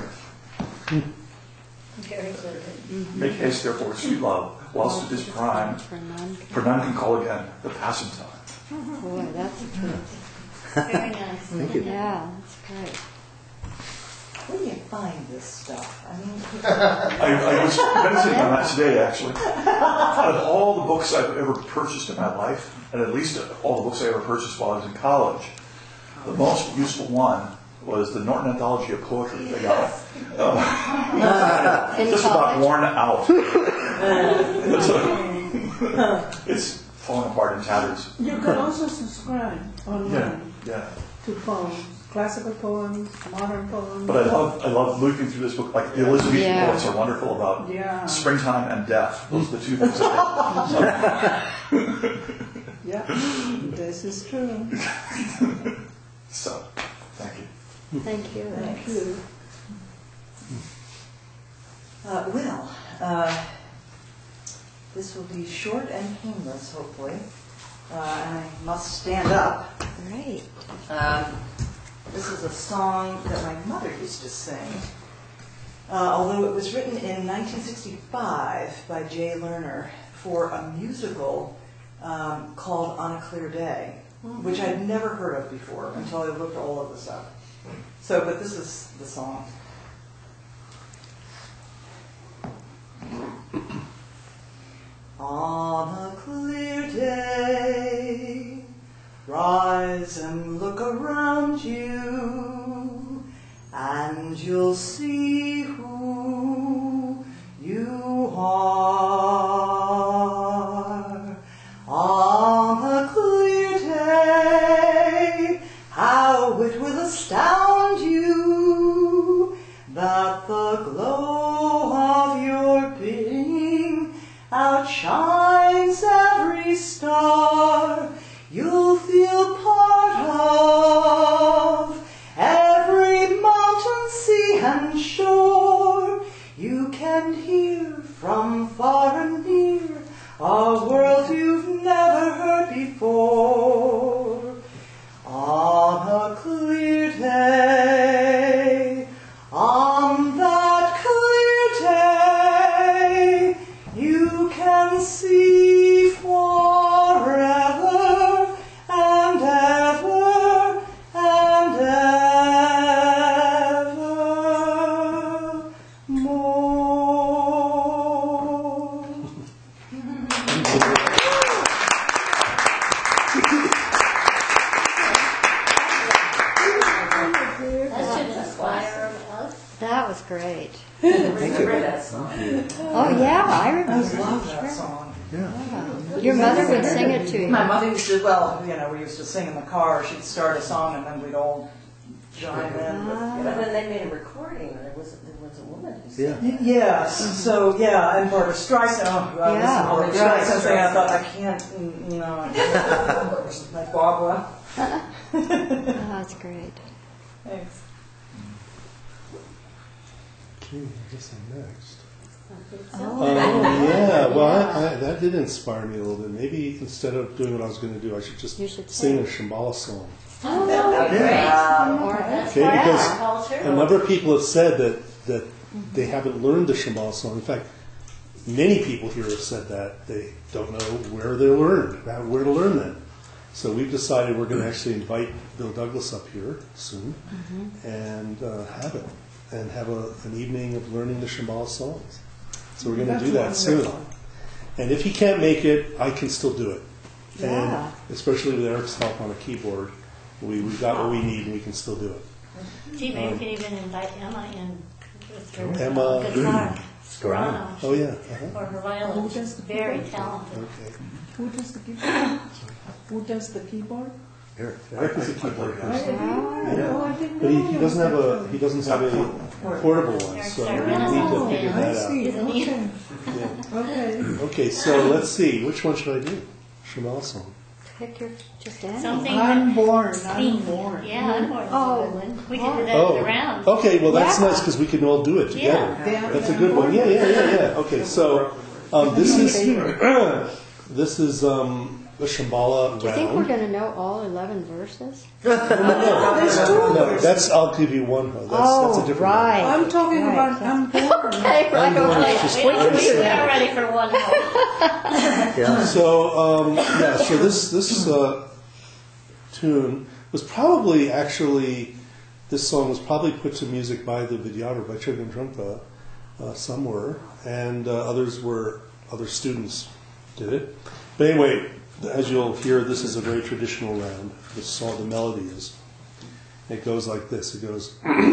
Very good. Make haste, therefore, sweet love, whilst it is prime, for none can call again the passing time. Boy, that's good. Very nice. Thank you. Yeah, that's great. Where do you find this stuff? I mean, I, I was meditating on that today, actually. Out of all the books I've ever purchased in my life, and at least all the books I ever purchased while I was in college, the most useful one was the Norton Anthology of Poetry I got. Uh, just about worn out. it's, uh, it's falling apart in tatters. You can also subscribe online Yeah, yeah. to poems, classical poems, modern poems. But I love, I love looking through this book. Like the Elizabethan Yeah. poets are wonderful about Yeah. springtime and death. Those are the two things that they Yeah, this is true. So, thank you. Thank you. thank you. Uh, well, uh, this will be short and painless, hopefully. Uh, and I must stand up. Great. Um, this is a song that my mother used to sing, uh, although it was written in nineteen sixty-five by Jay Lerner for a musical um, called On a Clear Day, which I'd never heard of before until I looked all of this up. So, but this is the song. On a clear day, rise and look around you, and you'll see who you are. On a clear day, how it will astound you that the glow of your being outshines every star. You'll feel part of every mountain, sea, and shore. You can hear from far and near a world you've never heard before. On a clear day, on that clear day, you can see forever and ever and ever more. That should inspire us. That was great. Remember that song? Oh yeah, I I remember. love that song. Yeah. Your mother would sing it to you. My mother used to, well, you know, we used to sing in the car. She'd start a song and then we'd all chime in. But then they made a recording, and there was, there was a woman who sang. Yeah. Y- Yes, so yeah, and Barbara Streisand. Oh, well, Yeah, this is Barbara right. Streisand thing. I thought I can't, mm, you know, I can't. Like Barbara. Oh, that's great. Thanks. Okay, I guess I'm next. So, Oh, yeah. Well, I, I, that did inspire me a little bit. Maybe instead of doing what I was going to do, I should just You should sing sing. a Shambhala song. oh, that would be Yeah. great. More that's Okay, part of because our culture. A number of people have said that, that they haven't learned the Shambhala song. In fact, many people here have said that they don't know where they learned, where to learn that. So we've decided we're going to actually invite Bill Douglas up here soon Mm-hmm. and uh, have it, and have a, an evening of learning the Shambhala songs. So we're going to That's do that soon. wonderful. And if he can't make it, I can still do it. Yeah. And especially with Eric's help on a keyboard, we, we've got what we need and we can still do it. Gee, maybe Um, we could even invite Emma in with her Emma- guitar. Scarano. Oh, yeah. Uh-huh. Or her violin. Who does the Very keyboard? talented. Okay. Who does the keyboard? Who does the keyboard? Eric. Eric is a keyboard I, person. I, Yeah. oh, I didn't But he, know he that. doesn't have a he doesn't have a portable one, so we need to figure I that out. see. Isn't he? Okay. Yeah. Okay. Okay, so let's see. Which one should I do? Shambhala song. Pick your just any. Something Unborn. theme. Unborn. Yeah, unborn. is a Oh. good one. We could do that Oh, at the round. okay. Well, that's Yeah. nice because we can all do it together. Yeah. That's a good one. Yeah, yeah, yeah, yeah. Okay, so um, this is this is um, the Shambhala Do you think we're round. going to know all eleven verses? No, no, that's I'll give you one. That's, oh, that's a different right. I'm talking Right. about unborn. Okay, right, okay. just- We, we, we are ready for one more. Yeah. So um, yeah, so this this uh, tune was probably actually this song was probably put to music by the Vidyadhara, by Chogyam Trungpa, uh, somewhere, and uh, others were other students did it. But anyway, as you'll hear, this is a very traditional round. The song, the melody is. It goes like this. It goes.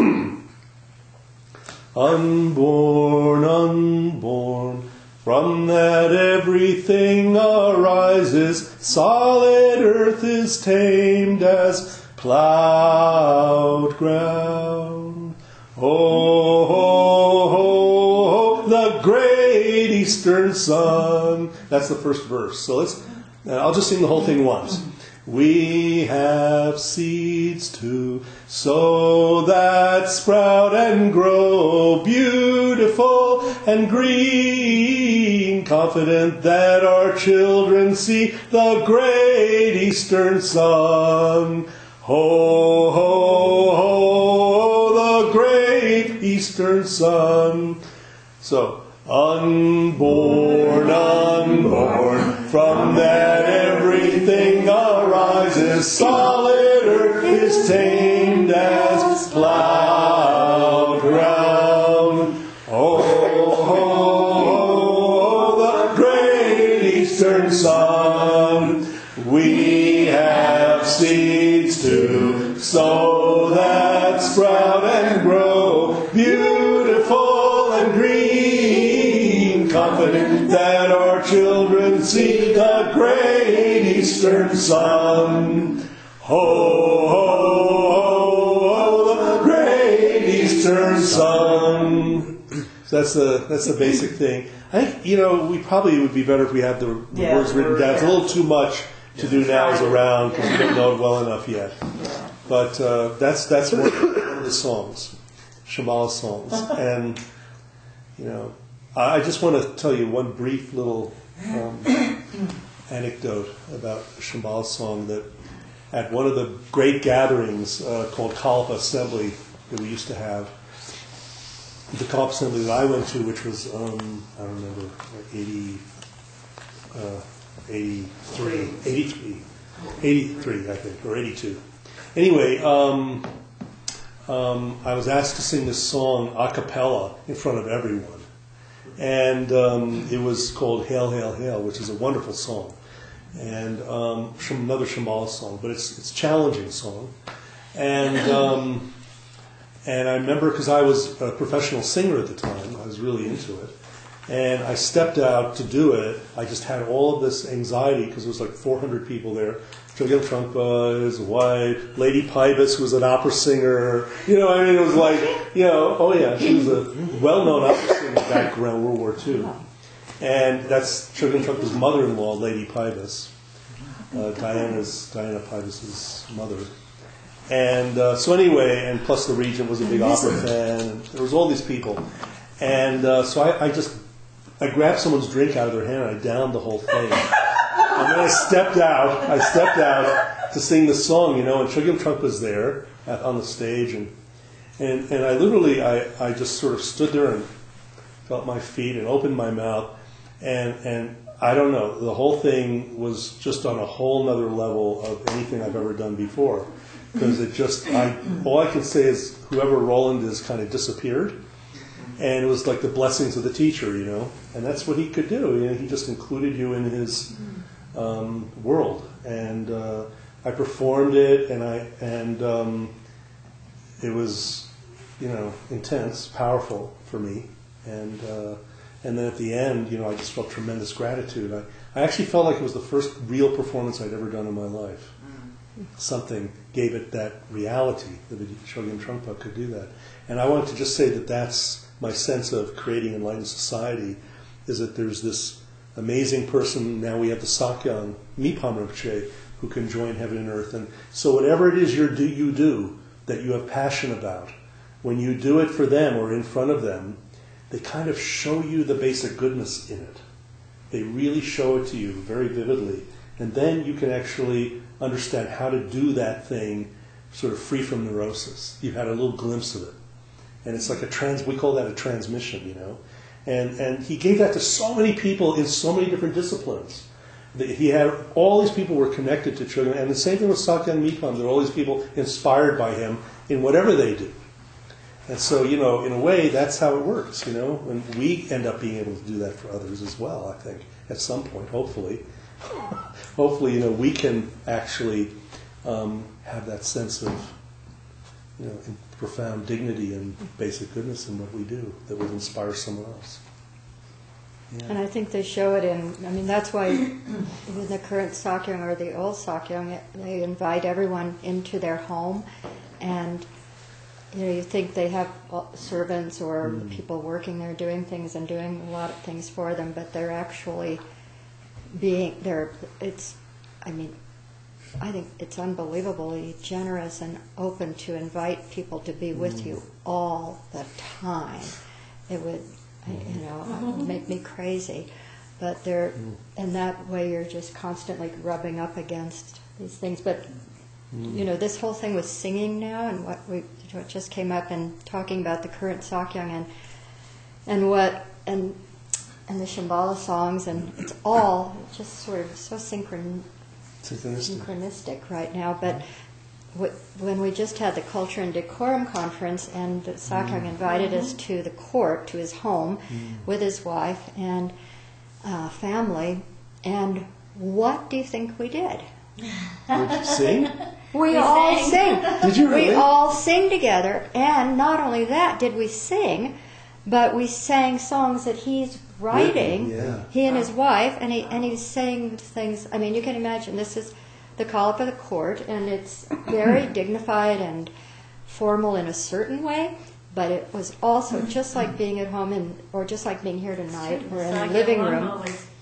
Unborn, unborn, from that everything arises, solid earth is tamed as plowed ground. Oh, oh, oh, oh, the great eastern sun. That's the first verse. So let's, uh, I'll just sing the whole thing once. We have seeds to sow that sprout and grow beautiful and green, confident that our children see the great eastern sun. Ho, ho, ho, the great eastern sun. So, unborn, unborn, from that everything arises, solid earth is tamed as plowed ground. Oh, oh, oh, the great eastern sun, we have seeds to sow that sprout and grow beautiful and green, confident that our children see the great eastern sun. Ho, ho, ho, the great eastern sun. So that's the that's the basic thing. I think, you know, we probably would be better if we had the, the Yeah, words written down. It's a little too much to do now as a round because we don't know it well enough yet. But uh, that's that's one of the songs, Shambhala songs, and you know, I I just want to tell you one brief little um, anecdote about a Shambhala song that at one of the great gatherings uh, called Kalpa Assembly that we used to have, the Kalpa Assembly that I went to, which was um, I don't remember, eighty, uh, eighty-three, eighty-three, eighty-three, I think, or eighty-two. Anyway, um, um, I was asked to sing this song a cappella in front of everyone. And um, it was called Hail, Hail, Hail, which is a wonderful song. And um, another Shambhala song, but it's it's a challenging song. And um, and I remember, because I was a professional singer at the time, I was really into it. And I stepped out to do it. I just had all of this anxiety because there was like four hundred people there. Chogyam Trungpa, his wife, Lady Pybus, who was an opera singer. You know, I mean, it was like, you know, oh yeah, she was a well-known opera singer back around World War Two. And that's Chogyam Trungpa's mother-in-law, Lady Pybus, uh, Diana's Diana Pybus's mother. And uh, so anyway, and plus the regent was a big opera fan. And there was all these people, and uh, so I, I just I grabbed someone's drink out of their hand and I downed the whole thing. And then I stepped out. I stepped out to sing the song, you know. And Chogyam Trungpa was there at, on the stage, and and and I literally I I just sort of stood there and felt my feet and opened my mouth And and I don't know, the whole thing was just on a whole nother level of anything I've ever done before. Because it just, I all I can say is whoever Roland is kind of disappeared. And it was like the blessings of the teacher, you know. And that's what he could do. You know, he just included you in his um, world. And uh, I performed it, and I and um, it was, you know, intense, powerful for me. And uh, and then at the end, you know, I just felt tremendous gratitude. I, I actually felt like it was the first real performance I'd ever done in my life. Something gave it that reality that Chogyam Trungpa could do that. And I wanted to just say that that's my sense of creating enlightened society, is that there's this amazing person, now we have the Sakyong, Mipam Rinpoche, who can join heaven and earth. And so whatever it is you do, you do, that you have passion about, when you do it for them or in front of them, they kind of show you the basic goodness in it. They really show it to you very vividly. And then you can actually understand how to do that thing sort of free from neurosis. You've had a little glimpse of it. And it's like a trans, we call that a transmission, you know. And and he gave that to so many people in so many different disciplines. He had, all these people were connected to Chogyam. And the same thing with Sakyong Mipam. There are all these people inspired by him in whatever they do. And so, you know, in a way, that's how it works, you know. And we end up being able to do that for others as well, I think, at some point, hopefully. Hopefully, you know, we can actually um, have that sense of, you know, profound dignity and basic goodness in what we do that would inspire someone else. Yeah. And I think they show it in, I mean, that's why in the current Sakyong or the old Sakyong, they invite everyone into their home. And, you know, you think they have servants or mm. people working there doing things and doing a lot of things for them, but they're actually being, they're, it's, I mean, I think it's unbelievably generous and open to invite people to be with mm. you all the time. It would, you know, it would make me crazy. But they're, mm. in that way you're just constantly rubbing up against these things. But, mm. you know, this whole thing with singing now and what we what just came up and talking about the current Sakyong and and what, and and the Shambhala songs, and it's all just sort of so synchron, synchronistic. synchronistic right now. But w- when we just had the Culture and Decorum Conference, and the Sakyong mm. invited us to the court, to his home, mm. with his wife and uh, family, and what do you think we did? Did you sing? We, we all sang. sing. Did you really? We all sing together, and not only that did we sing, but we sang songs that he's writing, yeah. he and his wife, and he and he sang things. I mean, you can imagine, this is the Kalpa of the court, and it's very dignified and formal in a certain way, but it was also just like being at home, in, or just like being here tonight, or in the living room.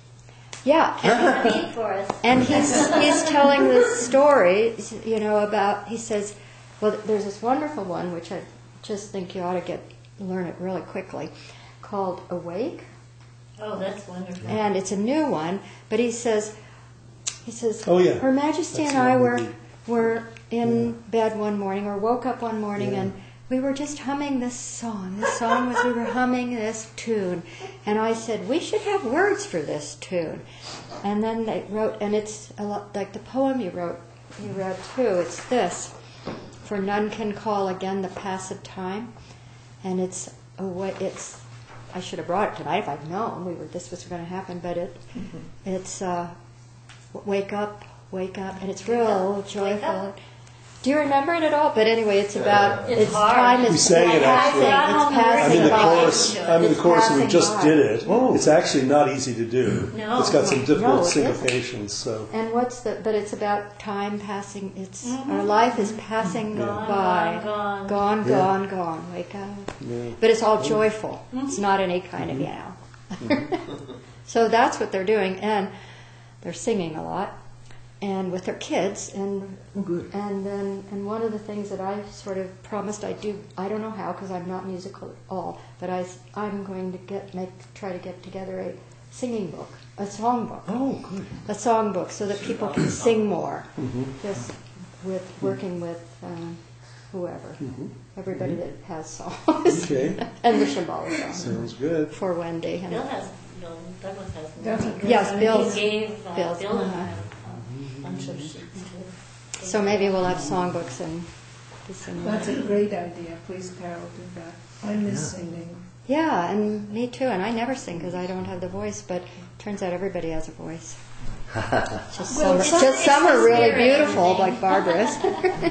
Yeah, and, and he's he's telling this story, you know, about, he says, well, there's this wonderful one, which I just think you ought to get learn it really quickly, called Awake. Oh, that's wonderful. And it's a new one, but he says, he says, oh, yeah. Her Majesty that's and I were were in yeah. bed one morning, or woke up one morning, yeah. and we were just humming this song. This song was, we were humming this tune. And I said, we should have words for this tune. And then they wrote, and it's a lot like the poem you wrote, you read too. It's this: for none can call again the passed time. And it's a way, it's, I should have brought it tonight if I'd known we were this was going to happen, but it, mm-hmm. it's uh, wake up, wake up, and it's real joyful. Do you remember it at all? But anyway, it's about it's, it's time is we sang it actually. It's passing I'm in the by. chorus. I'm in the chorus, and we just by. did it. Oh. It's actually not easy to do. No, it's got some difficult no, syncopations. So. And what's the? But it's about time passing. It's mm-hmm. our life is passing yeah. by, gone, gone, yeah. gone, gone. Wake up. Yeah. But it's all joyful. Mm-hmm. It's not any kind mm-hmm. of you know. Mm-hmm. So that's what they're doing, and they're singing a lot. And with their kids, and oh, good. and then and one of the things that I sort of promised I'd do, I don't know how because I'm not musical at all, but I I'm going to get make try to get together a singing book, a song book, oh, good. a song book, so that people can sing more, mm-hmm. just with working with um, whoever, mm-hmm. everybody mm-hmm. that has songs, okay. and the Shambhala songs. Sounds good. For Wendy. And Bill has Bill Douglas has many. That's a good Yes, And Bill's- He gave uh, Bill's, Bill and uh-huh. I a bunch of sheets too. So maybe we'll have songbooks and be singing. That's a great idea. Please, Carol, do that. I miss singing. Yeah, and me too. And I never sing because I don't have the voice, but turns out everybody has a voice. Just Well, some, it's- just it's some the are really spirit, beautiful, everything. like Barbara's. It's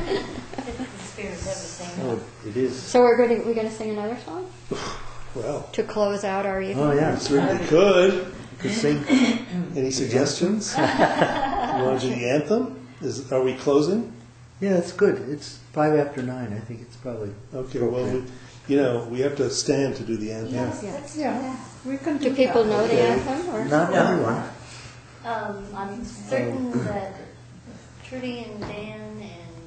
the spirit of everything. Oh, it is. So we're going to we're going to sing another song Well, to close out our evening. Oh, yeah. certainly could. You could sing. Any suggestions? You want to do the anthem? Is are we closing? Yeah, it's good. It's five after nine. I think it's probably. Okay. Well, we, you know, we have to stand to do the anthem. Yes, Yeah. Yeah, we can do Do people that. know the Okay. anthem? Or? Not everyone. Um, I'm certain that Trudy and Dan and,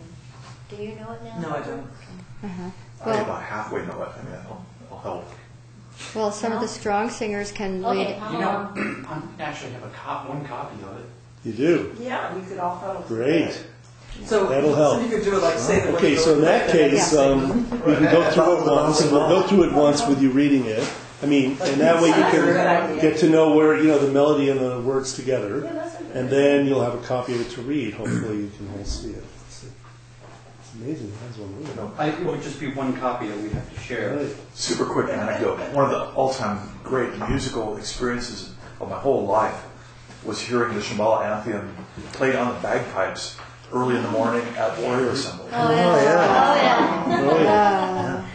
do you know it now? No, I don't. Uh-huh. I Well, about halfway know it. I mean, I'll, I'll help. well, some of the strong singers can Okay, lead. how You know, long? I actually have a cop, one copy of it. You do. Yeah, we could all help. Great. So, That'll help. so you could do it like say the Okay, word so in that case, Yeah. um, we can go through it once, and we'll go through it once with you reading it. I mean, and that way you can get to know where, you know, the melody and the words together. And then you'll have a copy of it to read. Hopefully you can all see it. It's, it's amazing. That's one reading. No, I, it would just be one copy that we'd have to share. Right. Super quick anecdote. One of the all-time great musical experiences of my whole life was hearing the Shambhala Anthem played on the bagpipes early in the morning at Warrior Assembly. Oh, yeah. Oh, yeah. Oh, yeah. Oh, yeah.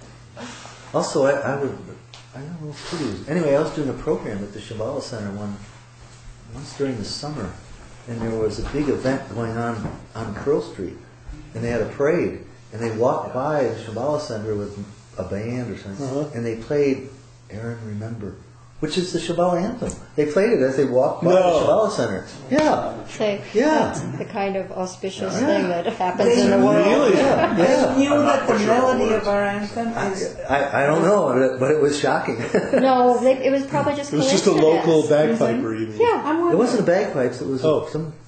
Also, I, I would. I don't know if Trudy was. Anyway, I was doing a program at the Shambhala Center one once during the summer, and there was a big event going on on Pearl Street, and they had a parade, and they walked by the Shambhala Center with a band or something, Uh-huh. and they played "Aaron Remember," which is the Shambhala anthem. They played it as they walked by No. the Shambhala Center. Yeah, Say, yeah. the kind of auspicious Yeah. thing that happens They in the world. Really? Yeah, yeah. I knew I'm not that the quite sure what melody words. of our anthem I, is. I, I don't know, but it, but it was shocking. No, they, it was probably just It was just a coincidence. local bagpiper, you mean? Yeah. I'm It wondering, wasn't a bagpipes. It was a- Oh. some.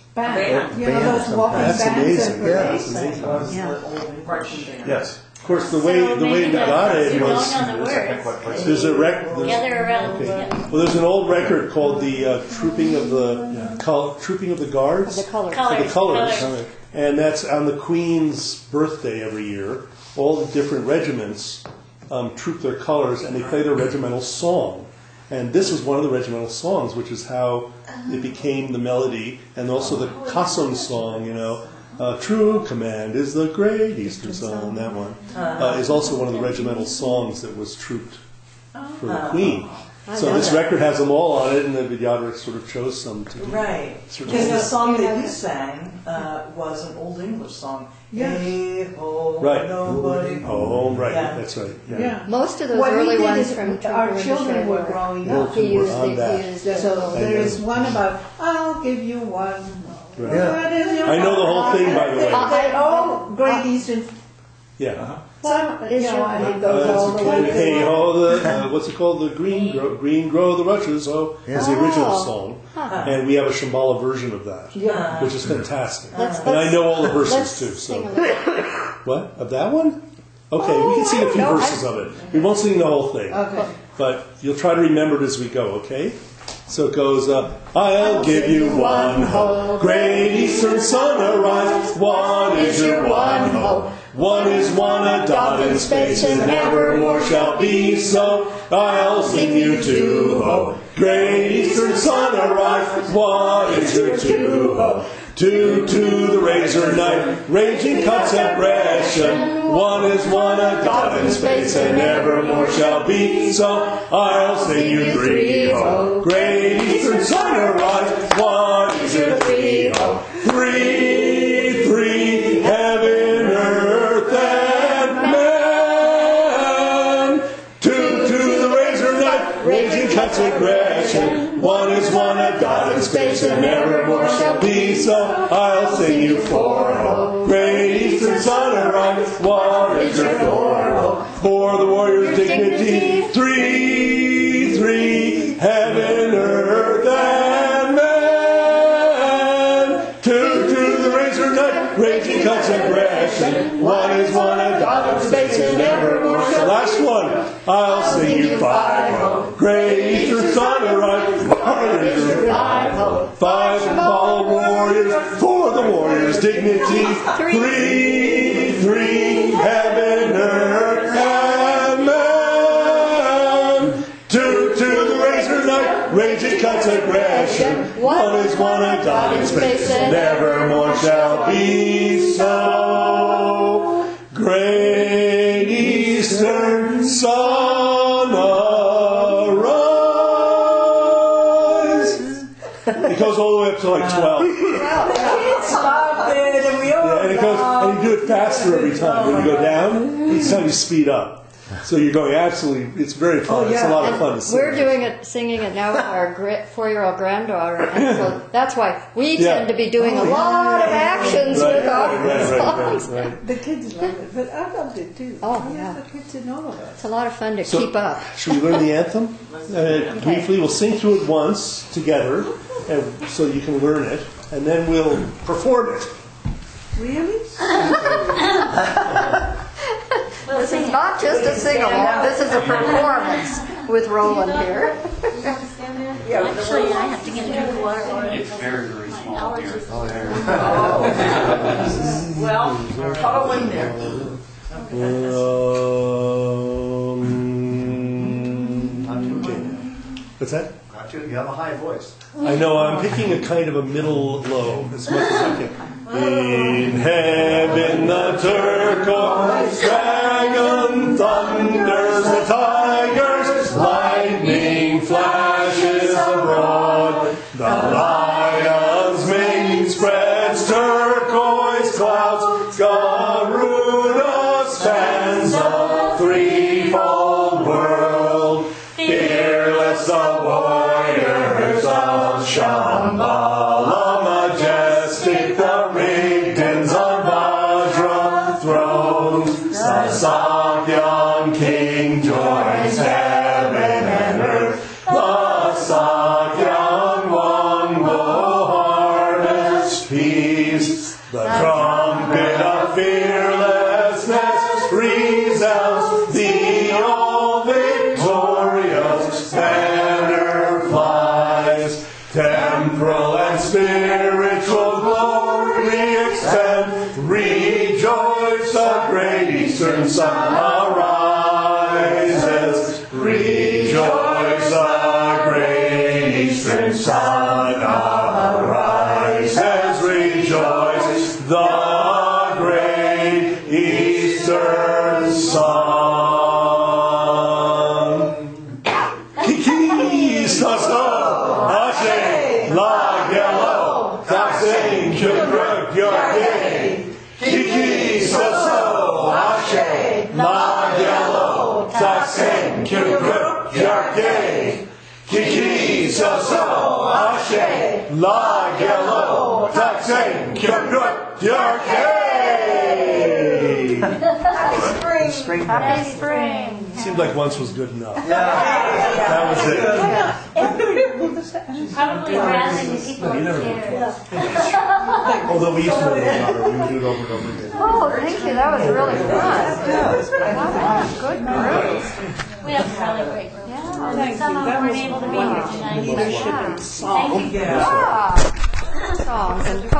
Band. you know, Band those sometimes. walking That's bands amazing. and Yeah. parades. That's amazing. Yeah. Marching band. Yes. Of course, the way So the way maybe we the- got it you was don't know the I can't quite words. place it. there's a rec. there's- Gather around. Okay. Yeah. Well, there's an old record called the uh, Trooping of the col- Trooping of the Guards. The colors. Colors. the colors, Colors. and that's on the Queen's birthday every year. All the different regiments um, troop their colors, and they play their regimental song. And this was one of the regimental songs, which is how it became the melody, and also the Kasum song. You know, uh, "True Command is the Great Eastern Sun." That one uh, is also one of the regimental songs that was trooped for the Queen. I So know this that. record has them all on it, and the Vidyadhara sort of chose some to do. Right. Sort of- Because the song that you sang uh, was an old English song. Yeah. Hey ho, Right. nobody. Oh, right. Yeah. That's right. Yeah. Yeah. Most of those What we early did ones is from our Trooper children Rinpoche were growing up. He used, on the, that. he used the So I there know. is one about, I'll give you one. Right. Yeah. What is your I know the whole thing, by the way. They- they- Oh, Great Eastern. Yeah. What is you know, your- and it Uh, goes all it's the a way. kid, hey ho, the uh, what's it called? The green grow, green grow the rushes. Oh, is the original Oh. song, Huh. and we have a Shambhala version of that, Yeah. which is fantastic. Let's- and I let's- know all the verses let's too. sing So a little. what of that one? Okay, we Oh, can sing I a few don't know. verses of it. We won't sing the whole thing, Okay. but you'll try to remember it as we go. Okay. So it goes, uh, I'll give you one hope, great eastern sun arise. One is your one hope, one is one a dot in space, and evermore shall be so. I'll sing you two hope, great eastern sun arise. One is your two hope, two to the razor knife, raging cup separation. One is one a dot in space, and evermore shall be so. I'll sing you three hope, great eastern sun arise. One is your three hope, three, three, heaven, earth, and man. Two to the razor knife, raging cuts aggression. One is one a dot in space, and evermore shall be so. I'll sing you four hope, great eastern sun arise. One is your four hope, for the warrior's dignity. Three, three, heaven, earth, and man. Two to the razor knife, raging cuts aggression. One is one a dot in space, and evermore shall Last one. I'll sing you five. Great Eastern Sunrise Warriors. Five Shambhala warriors for the warriors' dignity. Three, three, heaven, earth, and man. Two, two, the razor knife, rage it cuts aggression. One is one of God in space, and nevermore shall be so. Great Eastern Sun arise. It goes all the way up to like twelve. Stop it, and we all Yeah, and it goes, and you do it faster every time. When you go down, each time you speed up. So you're going absolutely. It's very fun. Oh, It's a yeah. lot of And fun to sing. we're doing it, singing it now with our gri- four-year-old granddaughter, and so that's why we Yeah. tend to be doing Oh, a yeah. lot of actions Right, with our right, right, songs. right, right. The kids love it, but I loved it too. Oh, I yeah. love the kids in all of it. It's a lot of fun to So- keep up. Should we learn the anthem? Uh, briefly, we'll sing through it once together, and so you can learn it, and then we'll perform it. Really? This is not just a sing-along, this is a performance with Roland here. Actually, I have to get a drink of water. It's very, very small here. Well, follow in there. Um, okay. What's that? Not too, you have a high voice. I know, I'm picking a kind of a middle low as much as I can. In heaven the turquoise dragon thunders the tigers, lightning flashes abroad, the lion's mane spreads turquoise clouds, Garuda stands a threefold world, fearless the warriors of Shambhala, majestic the Rigdons of Vajra thrones, the Sakyan king joins heaven and earth, the Sakyan one will harvest peace, the trumpet of fearlessness resounds, the all victorious banner flies, temporal and spiritual glory extend, rejoice the great eastern sun arises, rejoice the great eastern sun arises, rejoice the great eastern sun. Kiki Sasso Ashe La Yellow Taxing Kyuruk Yorke Kiki Sasso Ashe La Yellow Taxing Kyuruk Yorke Kiki Sasso Ashe La Yellow Taxing Kyuruk Yorke. Spring. Spring. Happy spring! Seemed like once was good enough. Yeah. That was it. Probably rousing the people You never know. upstairs. Although we used to do it over, we would do it over and over again. Oh, thank you, that was really fun. Wow, good group. We have a really great group. Yeah. And Thank some you. of That them weren't was able to be here tonight wonderful. either. Leadership and Thank song. you. Yeah. Yeah. Songs and